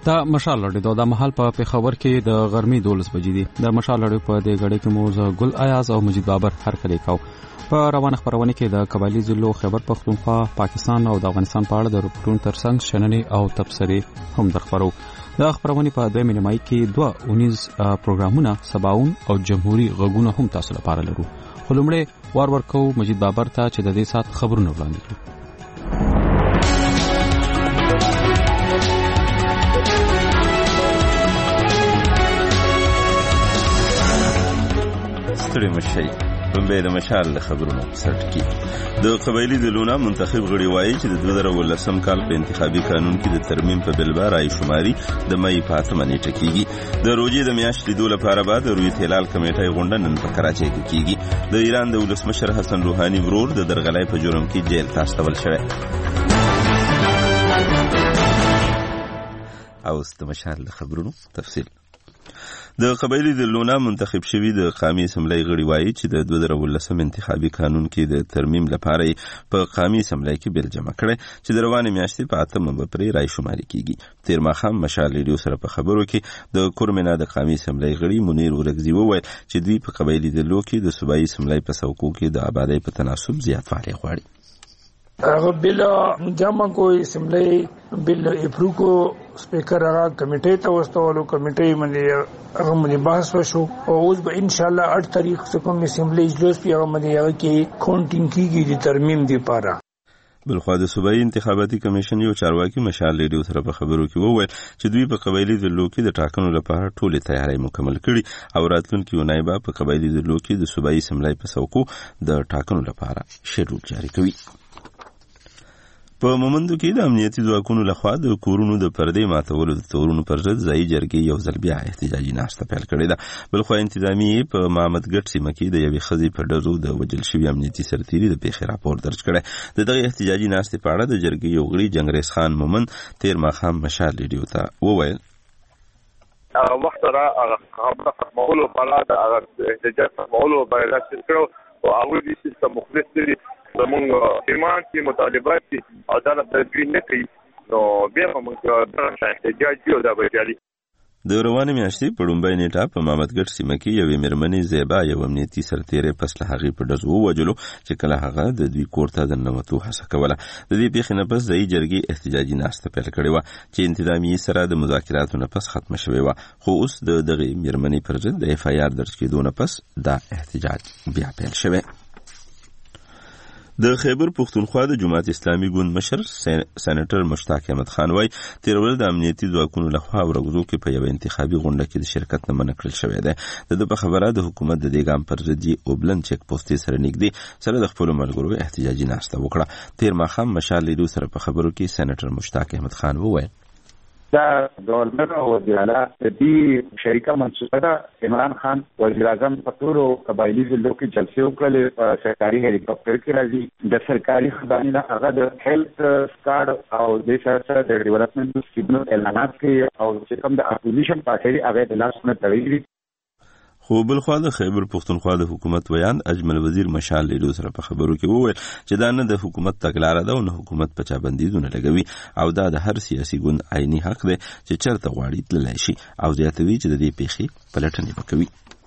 دا مشال لړۍ د مهال په پیښور کې د غرمې 12 بجې دي. د مشال لړۍ په دې غړې کې مو ګل ایاز او مجید بابر هر کله کاو. په روانه خبرونه کې د قبایلی ضلعو خیبر پختونخوا، پاکستان او د افغانستان په اړه د رپورټونو ترڅنګ شننې او تبصرې هم درخبرو. د خبرونه په دوه مینمای کې 2 پروګرامونه سباون او جمهوریت غږونه هم تاسو لپاره لرو. خو لومړی وار ورکو مجید بابر ته چې د دې سات خبرونه وړاندې کړي. ستړي مشي بمبې د مشال خبرونه سټ کی د قبایلی ضلعونو منتخب غړي وایي چې د 2018 کال په انتخابي قانون کې د ترمیم په بل بار شماري د مې په 8 نیټه کېږي. د روزي د میاشتې د لپاره بعد روی هلال کمیټه غونډه نن په کراچۍ کې کېږي. د ایران د ولسمشر حسن روحاني ورور د درغلۍ په جرم کې جیل ته استول شوی. او ست مشال خبرونو تفصیل. د قبایلی ضلعونو منتخب شوی د قومي اسمبلی غړي وایي چې د 2018 انتخابي قانون کې د ترمیم لپاره په قومي اسمبلی کې بل جمع کړي چې د روانې میاشتې په 8 مبرې رای شماري کیږي. تیر ماښام مشال ریډیو سره په خبرو کې د کورمنا د قومي اسمبلی غړي منیر ورغزي وویل چې دوی په قبایلی ضلعو کې د صوبایي اسمبلی په څوکو کې د آبادی په تناسب زیاتوالی غواړي. هغه بل جمع کوئی اسمبلی بل اپرو کو سپیکر هغه کمیټې ته واستولو. کمیټې باندې هغه بحث وشو او اوس به ان شاء الله 8 تاریخ څخه کوم اسمبلی اجلاس په هغه باندې کې کاونټینګ کیږي د ترمیم لپاره. بلخوا د صوبایي انتخاباتي کمیشن یو چارواکي مشال ریډیو سره په خبرو کې وویل چې دوی په قبایلی ضلعو کې د ټاکنو لپاره ټولې تیاری مکمل کړي او راتلونکي اونۍ به په قبایلی ضلعو کې د صوبایي اسمبلی په څوکو د ټاکنو لپاره شیډول جاری کوي. په مومندو کې د امنیتي ځواکونو لخوا د کورونو د پردې ماتولو د تورونو پر ضد ځایي جرګې یو ځل بیا احتجاجي ناشته پیل کړې ده. بلخوا انتظامیې په محمدګټ سیمه کې د یوې ښځې په ډزو د وژل شوي امنیتي سرتیري د پیښې راپور درج کړی. د دغې احتجاجي ناستې په اړه د جرګې یو غړي جنګریز خان مومند تیر ماښام مشال ریډیو ته وویل وخت را خبره ختمولو په اړه د احتجاج ختمولو باید چې کړو او هغوی دې سیستم مخلص دي زمونږ ایمان چې مطالبات دي عدالت تدوین نه کوي نو بیا موږ دا احتجاج یو دا ویلي. د روانې میاشتې په لومبۍ نیټه په محمدګټ سیمه کې یوې مېرمنې زیبا یو امنیتي سرتیری پس له هغې په ډزو ووژلو چې کله هغه د دوی کور ته د ننوتو هڅه کوله. د دې پیښې نه پس ځایي جرګې احتجاجي ناسته پیل کړې وه چې انتظامیې سره د مذاکراتو نه پس ختمه شوې وه. خو اوس د دغې مېرمنې پر ضد د FIR درج کېدو نه پس دا احتجاج بیا پیل شوی. د خیبر پختونخوا د جماعت اسلامي ګوند مشر سېنیټر مشتاق احمد خان وایي تیر ورځ د امنیتي ځواکونو لخوا ورغزو کې په یو انتخابي غونډه کې د شرکت نه منع کړل شوی دی. د په خبره د حکومت د دې ګام پر ضد یې اوبلن چیک پوسټ سره نږدې سره د خپلو ملګرو احتجاجي ناسته وکړه. تیر ماښام مشال ریډیو سره په خبرو کې سېنیټر مشتاق احمد خان وویل دا گورنر او وزیر اعلی د دې شریکه منصوبه ده. عمران خان وزیر اعظم په ټولو قبایلی ضلعو کې جلسې وکړلې په سرکاري هلیکاپټر کې راځي. د سرکاري خزانې نه هغه د هیلث کارت او د سره د ډیولپمنٹ سکیمونو اعلانات کوي او چې کوم د اپوزیشن پارټي هغه د لاسونه تړلي. خو بلخوا د خیبر پختونخوا د حکومت ویان اجمل وزیر مشال ریډیو سره په خبرو کې وویل چې دا نه د حکومت تګلاره ده او نه حکومت په چا بندیزونه لګوي او دا د هر سیاسي ګوند عیني حق دی چې چرته غواړي تللی شي او زیاتوي چې د دې پیښې پلټنې وکوي.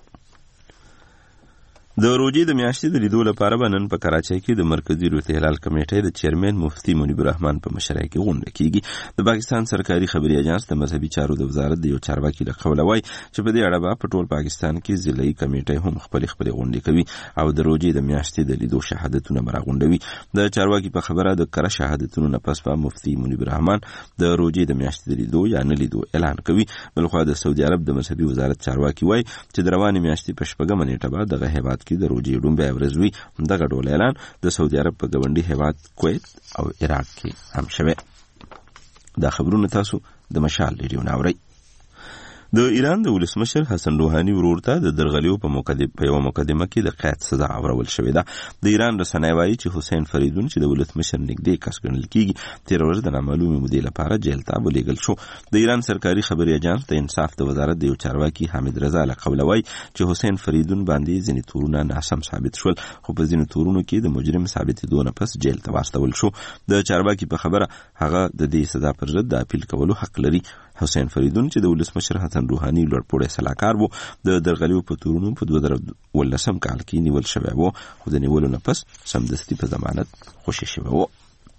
د روزي د میاشتې د لیدو لپاره به نن په کراچۍ کې د مرکزي روغتیا هلال کمیټې د چیرمن مفتي منیب الرحمن په مشرۍ کې غونډه کیږي. د پاکستان سرکاري خبري اژانس د مذهبي چارو د وزارت د یو چارواکي له قوله وایي چې په دې اړه به په ټول پاکستان کې ضلعي کمیټې هم خپل غونډې کوي او د روزي د میاشتې د لیدو شهادتونه راغونډوي. د چارواکي په خبره د کره شهادتونو نه پس په مفتي منیب الرحمن د روزي د میاشتې د لیدو یا نه لیدو اعلان کوي. بلخوا د سعودي عرب د مذهبي وزارت چارواکي وایي چې د روانې میاشتې په 8 نیټه به دغه هیواد کې د روزي ډومبه ورځوي. دغه ډول اعلان د سعودي عرب په ګاونډي هیواد کویت او عراق کې هم شوی. دا خبرونه تاسو د مشال ریډیو ناوري. د ایران د ولسمشر حسن روحاني ورور ته د درغلیو په یو مقدمه کې د قید سزا اورول شوې ده. د ایران رسنۍ وایي چې حسین فریدون چې د ولسمشر نږدې کس ګڼل کیږي تیر ورځ د نامعلومې مودې لپاره جیل ته ولېږل شو. د ایران سرکاري خبري اژانس د انصاف د وزارت د یو چارواکي حامد رضا له قوله وایي چې حسین فریدون باندې ځینې تورونه ناسم ثابت شول خو په ځینو تورونو کې د مجرم ثابتېدو نه پس جیل ته واستول شو. د چارواکي په خبره هغه د دې سزا پر ضد د اپیل کولو حق لري. حسین فریدون چې د ولسمشر حسن روحاني لوړپوړی سلاکار وو د درغلیو په تورونو په 2019 کال کې نیول شوی وو، خو د نیولو نه پس سمدستي په ضمانت خوشي شوی وو.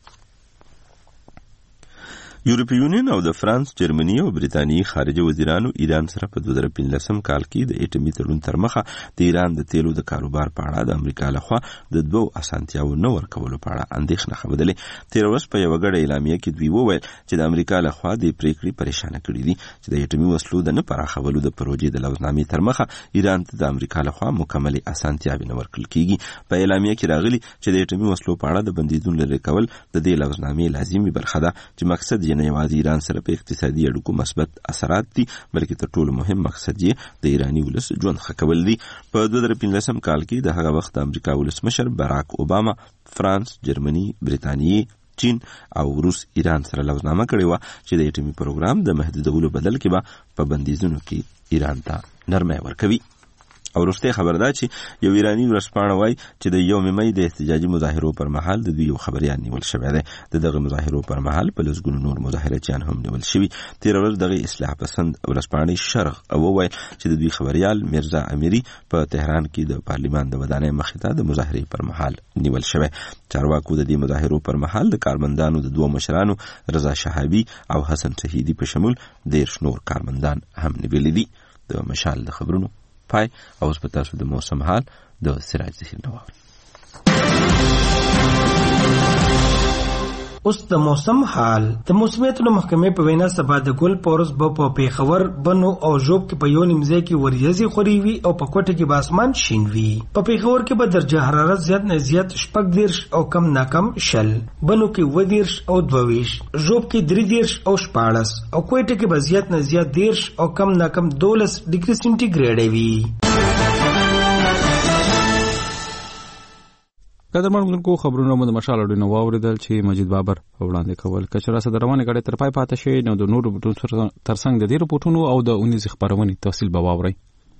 یورپی یونین او د فرانس، جرمني او بریتانیې خارجه وزیرانو ایران سره په 2015 کال کې د اټومي تړون تر مخه د ایران د تیلو د کاروبار په اړه د امریکا لخوا د دوو اسانتیاو نه ورکولو په اړه اندېښنه خبرلې. تیر ورځ په یو غړ اعلامیه کې دوی وویل چې د امریکا لخوا د پریکړې پریشانه کړې دي چې د اټومي وسلو د نه پراخولو د پروژې د لوزنامې تر مخه ایران ته د امریکا لخوا مکمل اسانتیاوې نه ورکړل کیږي. په اعلامیه کې راغلي چې د اټومي وسلو په اړه د بندیزونو لرې کول د دې لوزنامې لازمي برخه ده چې مقصد نه یوازې ایران سره په اقتصادي اړیکو مثبت اثرات دي، بلکې تر ټولو مهم مقصد یې د ایرانی ولس ژوند ښه کول دي. په 2015 کال کې د هغه وخت د امریکا ولسمشر باراک اوباما فرانس، جرمني، بریتانیې، چین او روس ایران سره لوزنامه کړې وه چې د اټومي پروګرام د محدودولو بدل کې به په بندیزونو کې ایران ته نرمۍ ورکوي. او وروسته خبر ده چې یو ایرانی ورځپاڼه وایي چې د 1 مې د احتجاجي مظاهرو پر مهال د دوی یو خبریال نیول شوی دی. دغه مظاهرو پر مهال په لسګونو نور مظاهرچیان هم نیول شوي. تیر ورځ دغه اصلاح پسند ورځپاڼې شرق وویل چې د دوی خبریال میرزا امیری په تهران کې د پارلیمان د ودانۍ مخې ته د مظاهرې پر مهال نیول شوی. چارواکو د دې مظاهرو پر مهال د کارمندانو د دوه مشرانو رضا شهابي او حسن شهیدي په شمول 10 نور کارمندان هم نیولي دي. د مشال د خبرونو پای او اوس په تاسو د موسم حال د سراج ظهیر نواب. اوس د موسم حال. د موسمیاتو محکمې په وینا سبا د ګل پورس په پیښور، بنو او ژوب کې په یو نیمځای کې وریځې خوري وي او په کوټه کې به اسمان شین وي. په پیښور کې به درجه حرارت زیات نه زیات 14 او کم ناکم 0، بنو کې 20 او 22، ژوب کې 23 او 14 او کوټه کې به زیات نه زیات 10 او کم ناکم 12 ډیګري سنټیګریډ وي. قدرمنونکو خبرونه مو د مشال اډینو واوریدل چې مجید بابر وړاندې کول. کچرا سره روانه غړې تر پای پاتې شي نو د نورو بټون ترڅنګ د دې رپورټونو او د 19 خبرونې تفصیل به واورئ.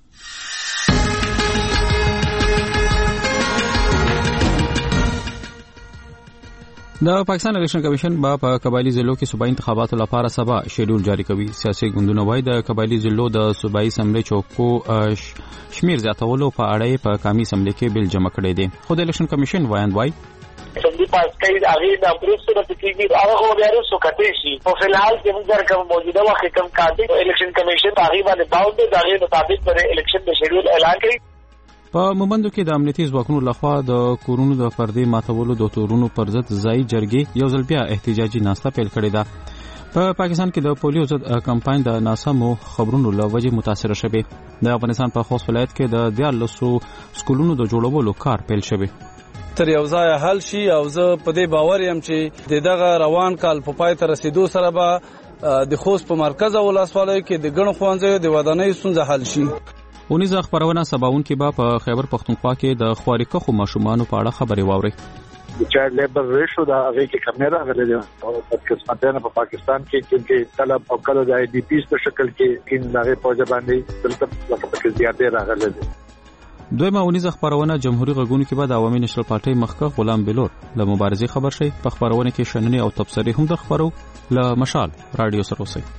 د پاکستان الیکشن کمیشن په قبایلی ضلعو کې صوبایي انتخاباتو لپاره سبا شیډول جاری کوي. سیاسي ګوندونه وايي د قبایلی ضلعو د صوبایي اسمبلی چوکو شمیر زیاتولو په اړه په قومي اسمبلی کې بل جمع کړی دی. خو د الیکشن کمیشن وایي اسمبلی پاس کوي هغه د اپریل سره کېږي هغه بیا رسو کټي شي. په فلحال کې موږ کوم موجوده وخت کم کاندي الیکشن کمیشن هغه باندې باوند دی، هغه مطابق پر الیکشن د شیډول اعلان کړي. په مومندو کې د امنیتي ځواکونو لخوا د کورونو د فردي ماتولو د تورونو پر ضد ځای جرګې یو ځل بیا احتجاجي ناسته پیل کړې ده. په پاکستان کې د پولیو ضد کمپاین د ناسمو خبرونو له وجې متاثر شوی. د افغانستان په خوست ولایت کې د 14 سکولونو د جوړولو کار پیل شوی. تر یو ځای حل شي او زه په دې باور یم چې دغه روان کال په پای ته رسیدو سره به د خوست په مرکز او ولسوالۍ کې د ګڼو ښوونځیو د ودانۍ ستونزه حل شي. اونیزه خبرونه سباون کې به په خیبر پختونخوا کې د خوارکخو ماشومانو په اړه خبرې واوري. د چایلډ لیبر ریشو دا هغه کې کمی راغلی دی او په قسمتانه په پاکستان کې چې طلب او کله د آی ډی پیز په شکل کې کین دغه پوجا باندې دلته په زیاتې راغلی دی. دویمه اونیزه خبرونه جمهوریت غږونو کې به د عوامي نشل پارټۍ مخکښ غلام بلور له مبارزې خبر شي. په خبرونه کې شننې او تبصرې هم د خبرو له مشال رادیو سره وسی.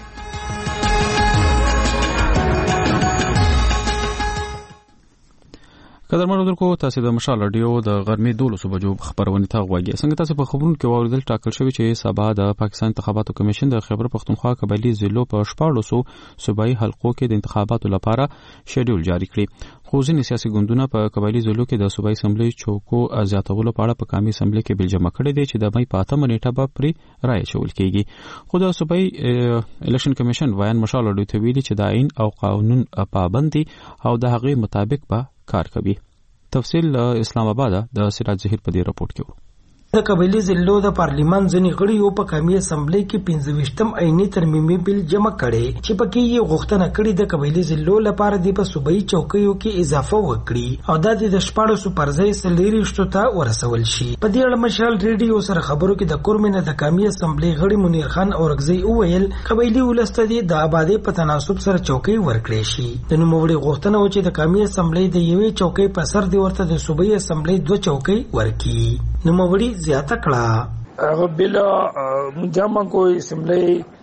قدرمنونکو تاسو د مشال رادیو د غرمې 12 بجو خبرونه ته غوږی. څنګه تاسو په خبرونو کې واوریدل ټاکل شوی چې سبا د پاکستان انتخاباتو کمیشن د خیبر پختونخوا قبایلی ضلعو په 1400 صوبایي حلقو کې د انتخاباتو لپاره شیډول جاری کړی. خو ځینې سیاسي ګوندونه په قبایلی ضلعو کې د صوبایي اسمبلی چوکو زیاتولو په اړه په قومي اسمبلی کې بل جمع کړی دی چې د مې په 8 نیټه به پرې رائے شول کیږي. خو د صوبایي الیکشن کمیشن وایي مشال رادیو ته ویلي چې د آئین او قانون پابندي او د هغې مطابق به کار کوي. تفصیل اسلام آباد د سراج ظهیر په دې رپورت کې. د قبایلی ضلعو د پارلیمان ځینې غړي په قومي اسمبلی کې 15م آئینی ترمیمي بل جمع کړي چې پکې یې غوښتنه کړې د قبایلی ضلعو لپاره د صوبایي چوکیو کې اضافه وکړي او د 14 پر ځای 40 ته ورسول شي. په دې اړه مشال ریډیو سره خبرو کې د کورمنه د قومي اسمبلی غړي منیر خان اورغزی وویل قبایلی ولسته د آبادی په تناسب سره چوکۍ ورکړي شي. د نوموړي غوښتنه و چې د قومي اسمبلی د یوې چوکۍ په سر دی ورته د صوبایي اسمبلی 2 چوکۍ ورکړي. نوموړي زیاته کړه هغه بل جامع کوئی اسمبلی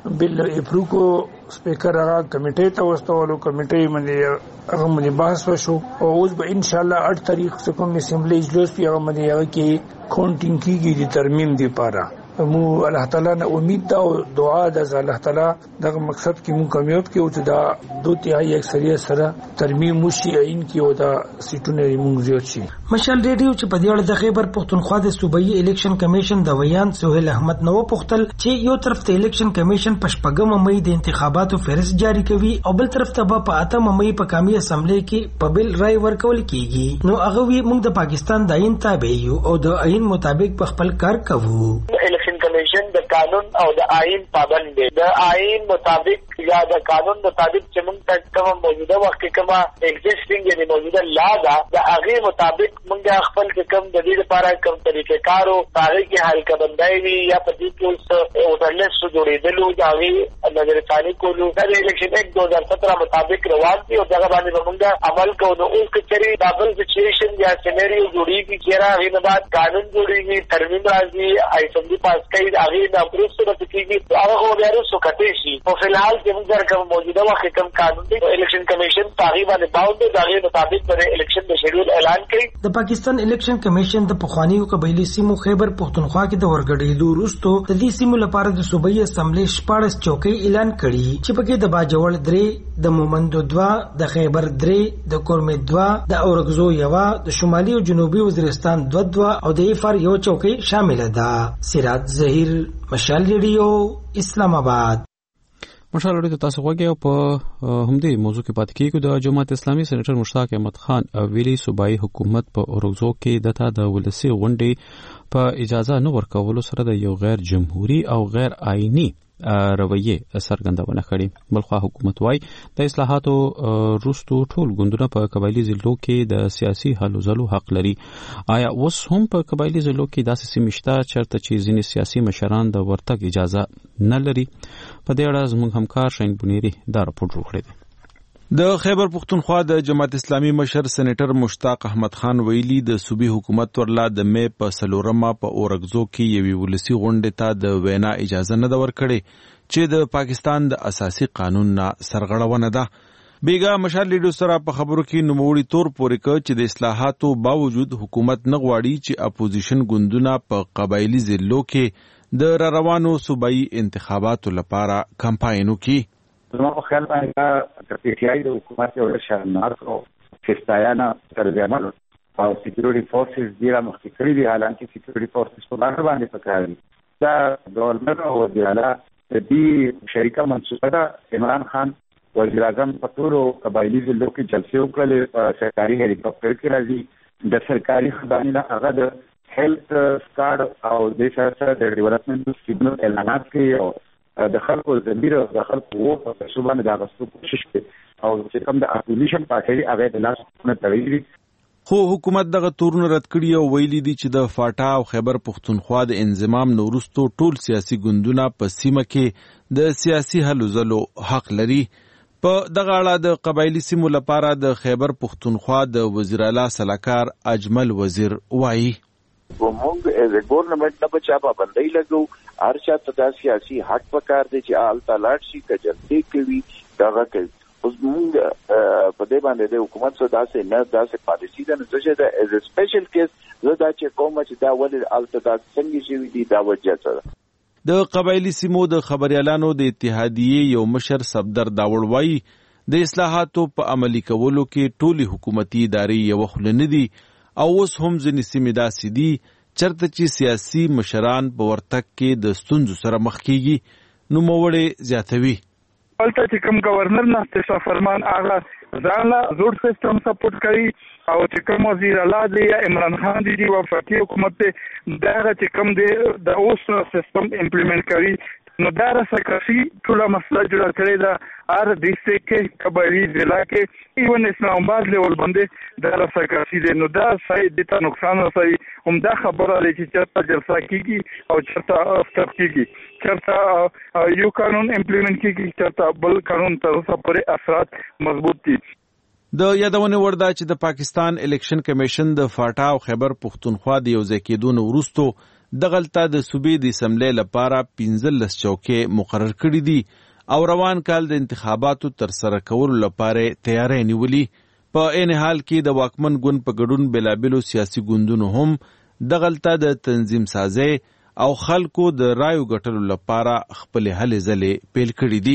بل اپروکو سپیکر هغه کمیټې ته واستولو کمیټې باندې هغه باندې بحث وشو او اوس به ان شاء الله 8 تاریخ څخه کوم اسمبلی اجلاس په هغه باندې هغه کې کاونټینګ کیږي د ترمیم لپاره مو الله تعالی نه امید دا او دعا ده الله تعالی دغه مقصد کې مو کامیاب کې او دا 2/3 اکثریت سره ترمیم وشي عین کې او دا سیټونه موږ زیات شي. مشال ریډیو چې په دې اړه د خیبر پختونخوا د صوبایي الیکشن کمیشن د ویان سہیل احمد نو پختل چې یو طرف ته الیکشن کمیشن په 8 مې د انتخاباتو فهرست جاری کوي او بل طرف ته په 8 مې په قومي اسمبلی کې په بل رائے ورکول کیږي نو هغه وی موږ د پاکستان د آئین تابع یو او د آئین مطابق په خپل کار کوو. الیکشن کمیشن د قانون او د آئین پابند دی. د آئین مطابق یا د قانون مطابق چې موږ ته کوم موجوده وخت کې کومه ایگزیسټینګ یعنی موجوده لا ده د هغه مطابق موږ خپل کوم د دې لپاره کوم طریقې کارو هغه کې حل کبندای وي یا په دې کې اوټرلس جوړېدلو دا وی نظر ثاني کولو د الیکشن ایکټ 2017 مطابق روان دي او دغه باندې موږ عمل کوو. نو اوس کچري دابل سچويشن یا سيناريو جوړيږي چې راغی نه بعد قانون جوړيږي ترمیم راځي ایسمبلی پاس کوي هغه د اپروس سره کېږي هغه خو بیا رسو کټي شي او فلحال چې موږ کوم موجوده وخت کوم قانون دی الیکشن کمیشن تقریبا باوند دغه مطابق پر الیکشن د شیډول اعلان کړي. د پاکستان الیکشن کمیشن د پخوانیو قبایلی سیمو خیبر پختونخوا کې د ورګډېدو وروسته د دې سیمو لپاره د صوبایي اسمبلی 14 چوکۍ اعلان کړي چې پکې د باجوړ 3 د مومندو 2 د خیبر 3 د کورمې 2 د اورګزو 1 د شمالي او جنوبي وزیرستان 2 او د ایفار یو چوکۍ شامل ده. سراج ظهیر مشال ریډیو اسلام آباد. مشال ریډیو تاسو غوږی او په همدې موضوع کې پاتې کیږو. د جماعت اسلامي سېنیټر مشتاق احمد خان ویلي صوبایي حکومت په اورګزو کې دته د ولسی غونډې په اجازه نه ورکولو سره د یو غیر جمهوریت او غیر آئینی رویه سرګندونه کړي. بلخوا حکومت وايي د اصلاحاتو وروسته ټول ګوندونه په قبایلی ضلعو کې د سیاسي هلو ځلو حق لري. آیا اوس هم په قبایلی ضلعو کې داسې سیمې شته چېرته چې ځینې سیاسي مشران د ورتګ اجازه نه لري؟ په دې اړه زموږ همکار شاهین بنيري دا راپور جوړ کړی دی. د خیبر پختونخوا د جماعت اسلامي مشر سېنیټر مشتاق احمد خان ویلي د صوبې حکومت ورلا د مې په 4 په اورګزو کې یوې ولسی غونډې ته د وینا اجازه نه ده ورکړې چې د پاکستان د اساسي قانون نه سرغړونه ده. بیګا مشال لیډو سره په خبرو کې نوموړي تور پورې کړ چې د اصلاحاتو باوجود حکومت نه غواړي چې اپوزیشن ګوندونه په قبایلی ضلعو کې د روانو صوبایي انتخاباتو لپاره کمپاین وکړي. زما په خیال باندې د پی ټی آی د حکومت یو شرمناک او فستایانه ترجمه او سکیورټي فورسز ډیره مخکې کړي دي حالانکه سکیورټي فورسز په لاره باندې پکار دي. دا ګورنر او وزیر اعلی د دې شریکه منصوبه ده. عمران خان وزیر اعظم په ټولو قبایلی ضلعو کې جلسې وکړلې په سرکاري هلیکاپټر کې راځي د سرکاري خزانې نه هغه د هیلث کارت او د سره د ډیولپمنٹ سکیمونو اعلانات کوي او د خلکو ضمیر او د خلکو وو په صوبانه د غوښتنو کوشش کوي او چې کوم د اپوزیشن پارټي هغه د لاس نه تړلې. خو حکومت دغه تورونه رد کړي او ویلي دي چې د فاټا او خیبر پختونخوا د انضمام نورستو ټول سیاسي ګوندونه په سیمه کې د سیاسي هلو ځلو حق لري. په دغه اړه د قبایلی سیمو لپاره د خیبر پختونخوا د وزیر اعلی سلاکار اجمل وزیر وایي موږ از ګورنمنت نه بچا پابندۍ لګو هر چا ته د سیاسي حق پکار دی چې آل تلاټ شي کجلتي کوي دغه کوي. اوس موږ په دې باندې د حکومت څخه داسې پالیسي ده نو چې دا از سپیشل کیس زه دا چې کوم چې دا ولې آل تلاټ څنګه شي دي دا وجه څه. د قبایلی سیمو د خبريالانو د اتحادیې یو مشر صفدر داوړ وایي د اصلاحاتو په عملي کولو کې ټولي حکومتي ادارې یو خلنه دي او اوس هم ځینې سیمې داسې دي چرته چې سیاسي مشران په ورتګ کې د ستونزو سره مخ کیږي. نوموړی زیاتوي دلته چې کوم گورنر نه استعفا فرمان هغه ځان له زوړ سیستم سپورټ کوي او چې کوم وزیر اعلی دی عمران خان دی وفاقي حکومت دی دغه چې کوم دی د اوس سیستم امپلیمنٹ کوي نو دا سرکاري ټول مسله جوړ کړی دا هر ډیسټریکټ کې قبایلی ضلع کې ایون اسلام آباد لیول باندې دا سرکاري دی نو دا صحیح د نقصان رسوي. هم دا خبره لري چې چرته جلسه کیږي او چرته افتر کیږي چرته یو قانون امپلیمنٹ کیږي چرته بل قانون تر اوسه پورې اثرات مضبوط دي. د یادونه ورده چې د پاکستان الیکشن کمیشن د فاټا او خیبر پختونخوا د یو ځای کېدو وروسته دغلته د صوبې د اسمبلی لپاره 15 چوکۍ مقرر کړي دي او روان کال د انتخاباتو تر سره کولو لپاره تیاری نیولي. په عین حال کې د واکمن ګوند په ګډون بېلابېلو سیاسي ګوندونو هم دغلته د تنظیم سازۍ او خلکو د رایو ګټلو لپاره خپلې هلې ځلې پیل کړي دي.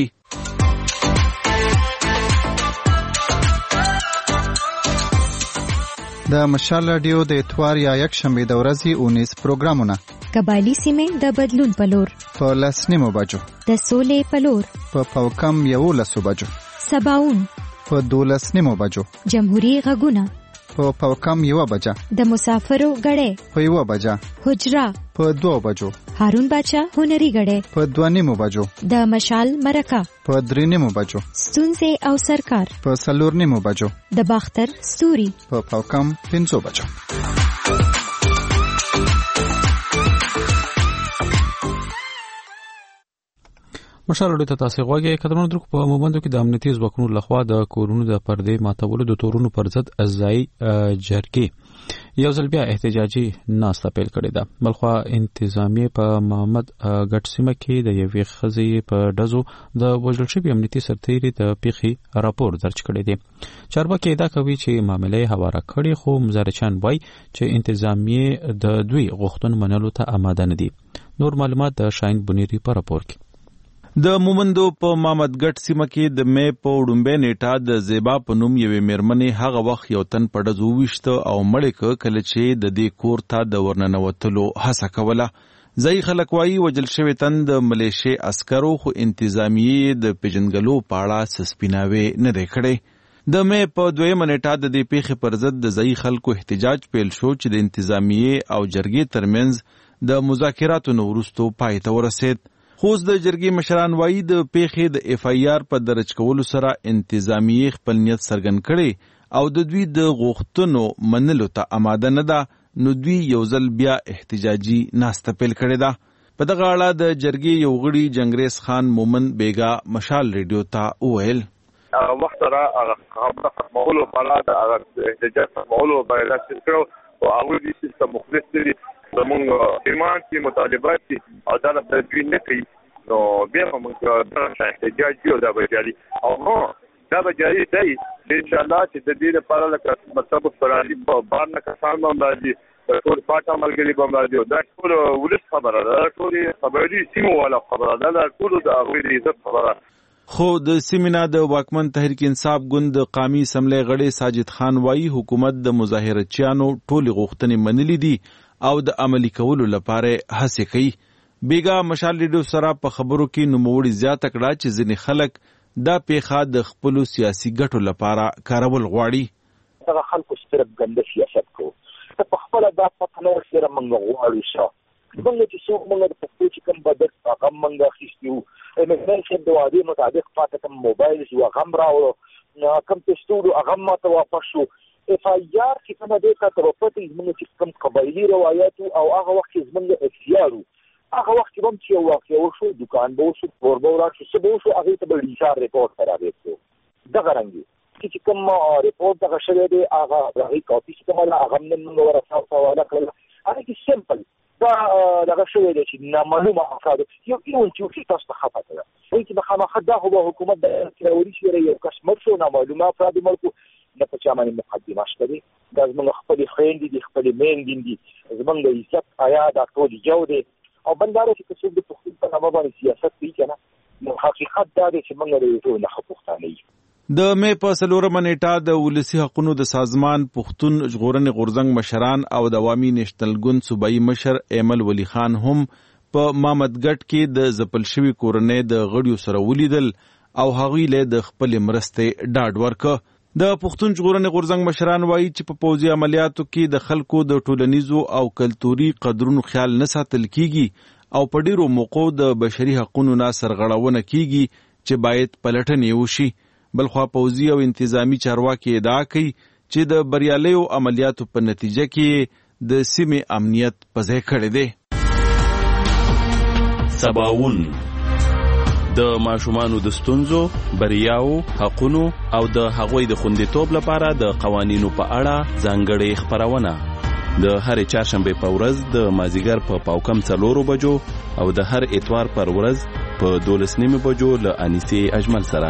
د مشال رادیو د اتوار یا یکشنبې د ورځې 19 پروګرامونه: قبایلی سیمې د بدلون په لور، په 10 بجو د سولې په لور، په پاوکم 11 بجو سباوون، په 12 بجو جمهوریت غږونه، په پاوکم 1 بجه د مسافرو غړې، په 1 بجه حجرا، په 2 بجو هارون باچا هنري غړې، په 2 بجو د مشال مرکه، په 3 بجو ستونزې او سرکار، په 4 بجو د باختر ستوري، په پاوکم 5 بجو. مشال رادیو ته تاسو غواړئ کډونو درک په مومندو کې د امنیتي ځواکونو لخوا د کورونو د پردې ماتولو د تورونو پر ضد ازای جرګې یو ځل بیا احتجاجي ناسته پیل کړې ده. بلخوا انتظامیه په محمد ګټ سیمه کې د یوې ښځې په ډزو د وژل شوي امنیتي سرتیري د پیښې راپور درج کړی دی. چارواکي ادعا کوي چې معاملې هواره کړې، خو مزارچان وایي چې انتظامیه د دوی غوښتنو منلو ته آماده نه دي. نور معلومات د شاهین بنيري په راپور کې. د مومندو په محمد ګټ سیمه کې د مې په وړومبۍ نیټه د زیبا په نوم یوې میرمنې هغه وخت یو تن په ډزو وویشته او مړې کله چې د دې کور ته د ورننوتلو هڅه کوله. ځایي خلک وایي وژل شوی تن د ملیشې عسکرو، خو انتظامیې د پیژنګلو په اړه څه سپیناوی نه دی کړی. د مې په 2 نیټه د دې پیښې پر ضد د ځایي خلکو احتجاج پیل شو چې د انتظامیې او جرګې ترمنځ د مذاکراتو نه وروسته پای ته ورسید. خو د جرګې مشران وایي د پیښې د اف ای آر په درج کولو سره انتظامیه خپل نیت څرګند کړي او د دوی د غوښتنو منلو ته آماده نه ده، نو دوی یو ځل بیا احتجاجي ناسته پیل کړې ده. په دغه اړه د جرګې یو غړي جنګریز خان مومن بیگا مشال ریډیو ته وویل: وخت را خبره ختمولو په اړه د احتجاج ختمولو باید چې او هغه د سیستم مخالف دي زمونږ ایمان چې مطالبات دي عدالت تدوین نه کوي، نو بیا موږ د احتجاج یو د بجالي او نو دا بجالي دی ان شاء الله چې د دې لپاره لکه مطلب فرالي په بار نه کسان باندې ټول پاټه ملګری باندې دا ټول ولس خبره ده، ټول خبري سیمو والا خبره ده، ټول د هغه عزت خبره. خو د سیمینا د واکمن تحریک انصاف ګوند قومي اسمبلی غړي ساجد خان وایي حکومت د مظاهرچیانو ټول غوښتنې منلې دي او د عملی کولو لپاره هڅه کوي. بیگا مشال ریډیو سره په خبرو کې نوموړي زیاته کړه چې ځینې خلک دا پیښه د خپل سیاسي ګټو لپاره کارول غواړي. دا خلکو سترګ ګنده سیاست کوي په خپل د پټنو سره موږ غواړو شو موږ چې څوک موږ د پښتو چې کوم بدل هغه موږ اخیستو مثلا چې د وادي مطابق پاتې کوم موبایل یو غم راوړو کوم تستورو هغه ماته واپس شو اف ای آر چې کومه د کاتروپټي موږ چې کوم قبایلی روایت او هغه وخت زمونږ اختیارو هغه وخت کوم چې واقع وشو دکان به وشو پوربو راشو څه به وشو هغه ته به ریشار ریپورت راوېستو دغه رنګي چې کوم ریپورت دغه شوی دی هغه راهي کاپی چې کومه هغه نن ورساو حواله کړل هغه کې سمپل دا دغه شوی دی چې نامعلومه افراد یو چې تاسو ته خطا ده وایي چې مخامخ دا هو حکومت د تروریست شوی یو کشمیر شو نامعلومه افراد ملکو نه په چا باندې مقدمه شته دي دا زموږ خپل خويندې دي خپل میندې دي زموږ د عزت آیا دا ټول جو دي او بنداره چې څوک د پښتون په نامه باندې سیاست کوي کنه نو حقیقت دا دی چې موږ لرو نه پښتانه یو. د مې په 4 نیټه د ولسی حقوقو د سازمان پښتون ژغورنې غورځنګ مشران او د عوامي نېشنل ګوند صوبایي مشر ایمل ولی خان هم په محمد ګټ کې د زپل شوی کورنۍ د غړیو سره ولیدل او هغوی له د خپل مرستې ډاډ ورکړ. د پښتون ژغورنې غورځنګ مشران وایي چې په پوځي عملیاتو کې د خلکو د ټولنیزو او کلتوري قدرونو خیال نه ساتل کیږي او په ډیرو موقعو د بشري حقوقو نه سرغړونه کیږي چې باید پلټنې وشي. بلخوا پوځي او انتظامی چارواکي ادعا کوي چې د بریالیو عملیاتو په نتیجه کې د سیمې امنیت په ځای کړی دی. سباوون د ماشومانو د ستونزو، بریاو، حقونو او د هغوی د خوندیتوب لپاره د قوانینو په اړه ځانګړې خبرونه د هر چهارشنبه په ورځ د مازیګر په پاوکم 4 بجو او د هر اتوار پر ورځ په 12:30 بجو له انیسې اجمل سره.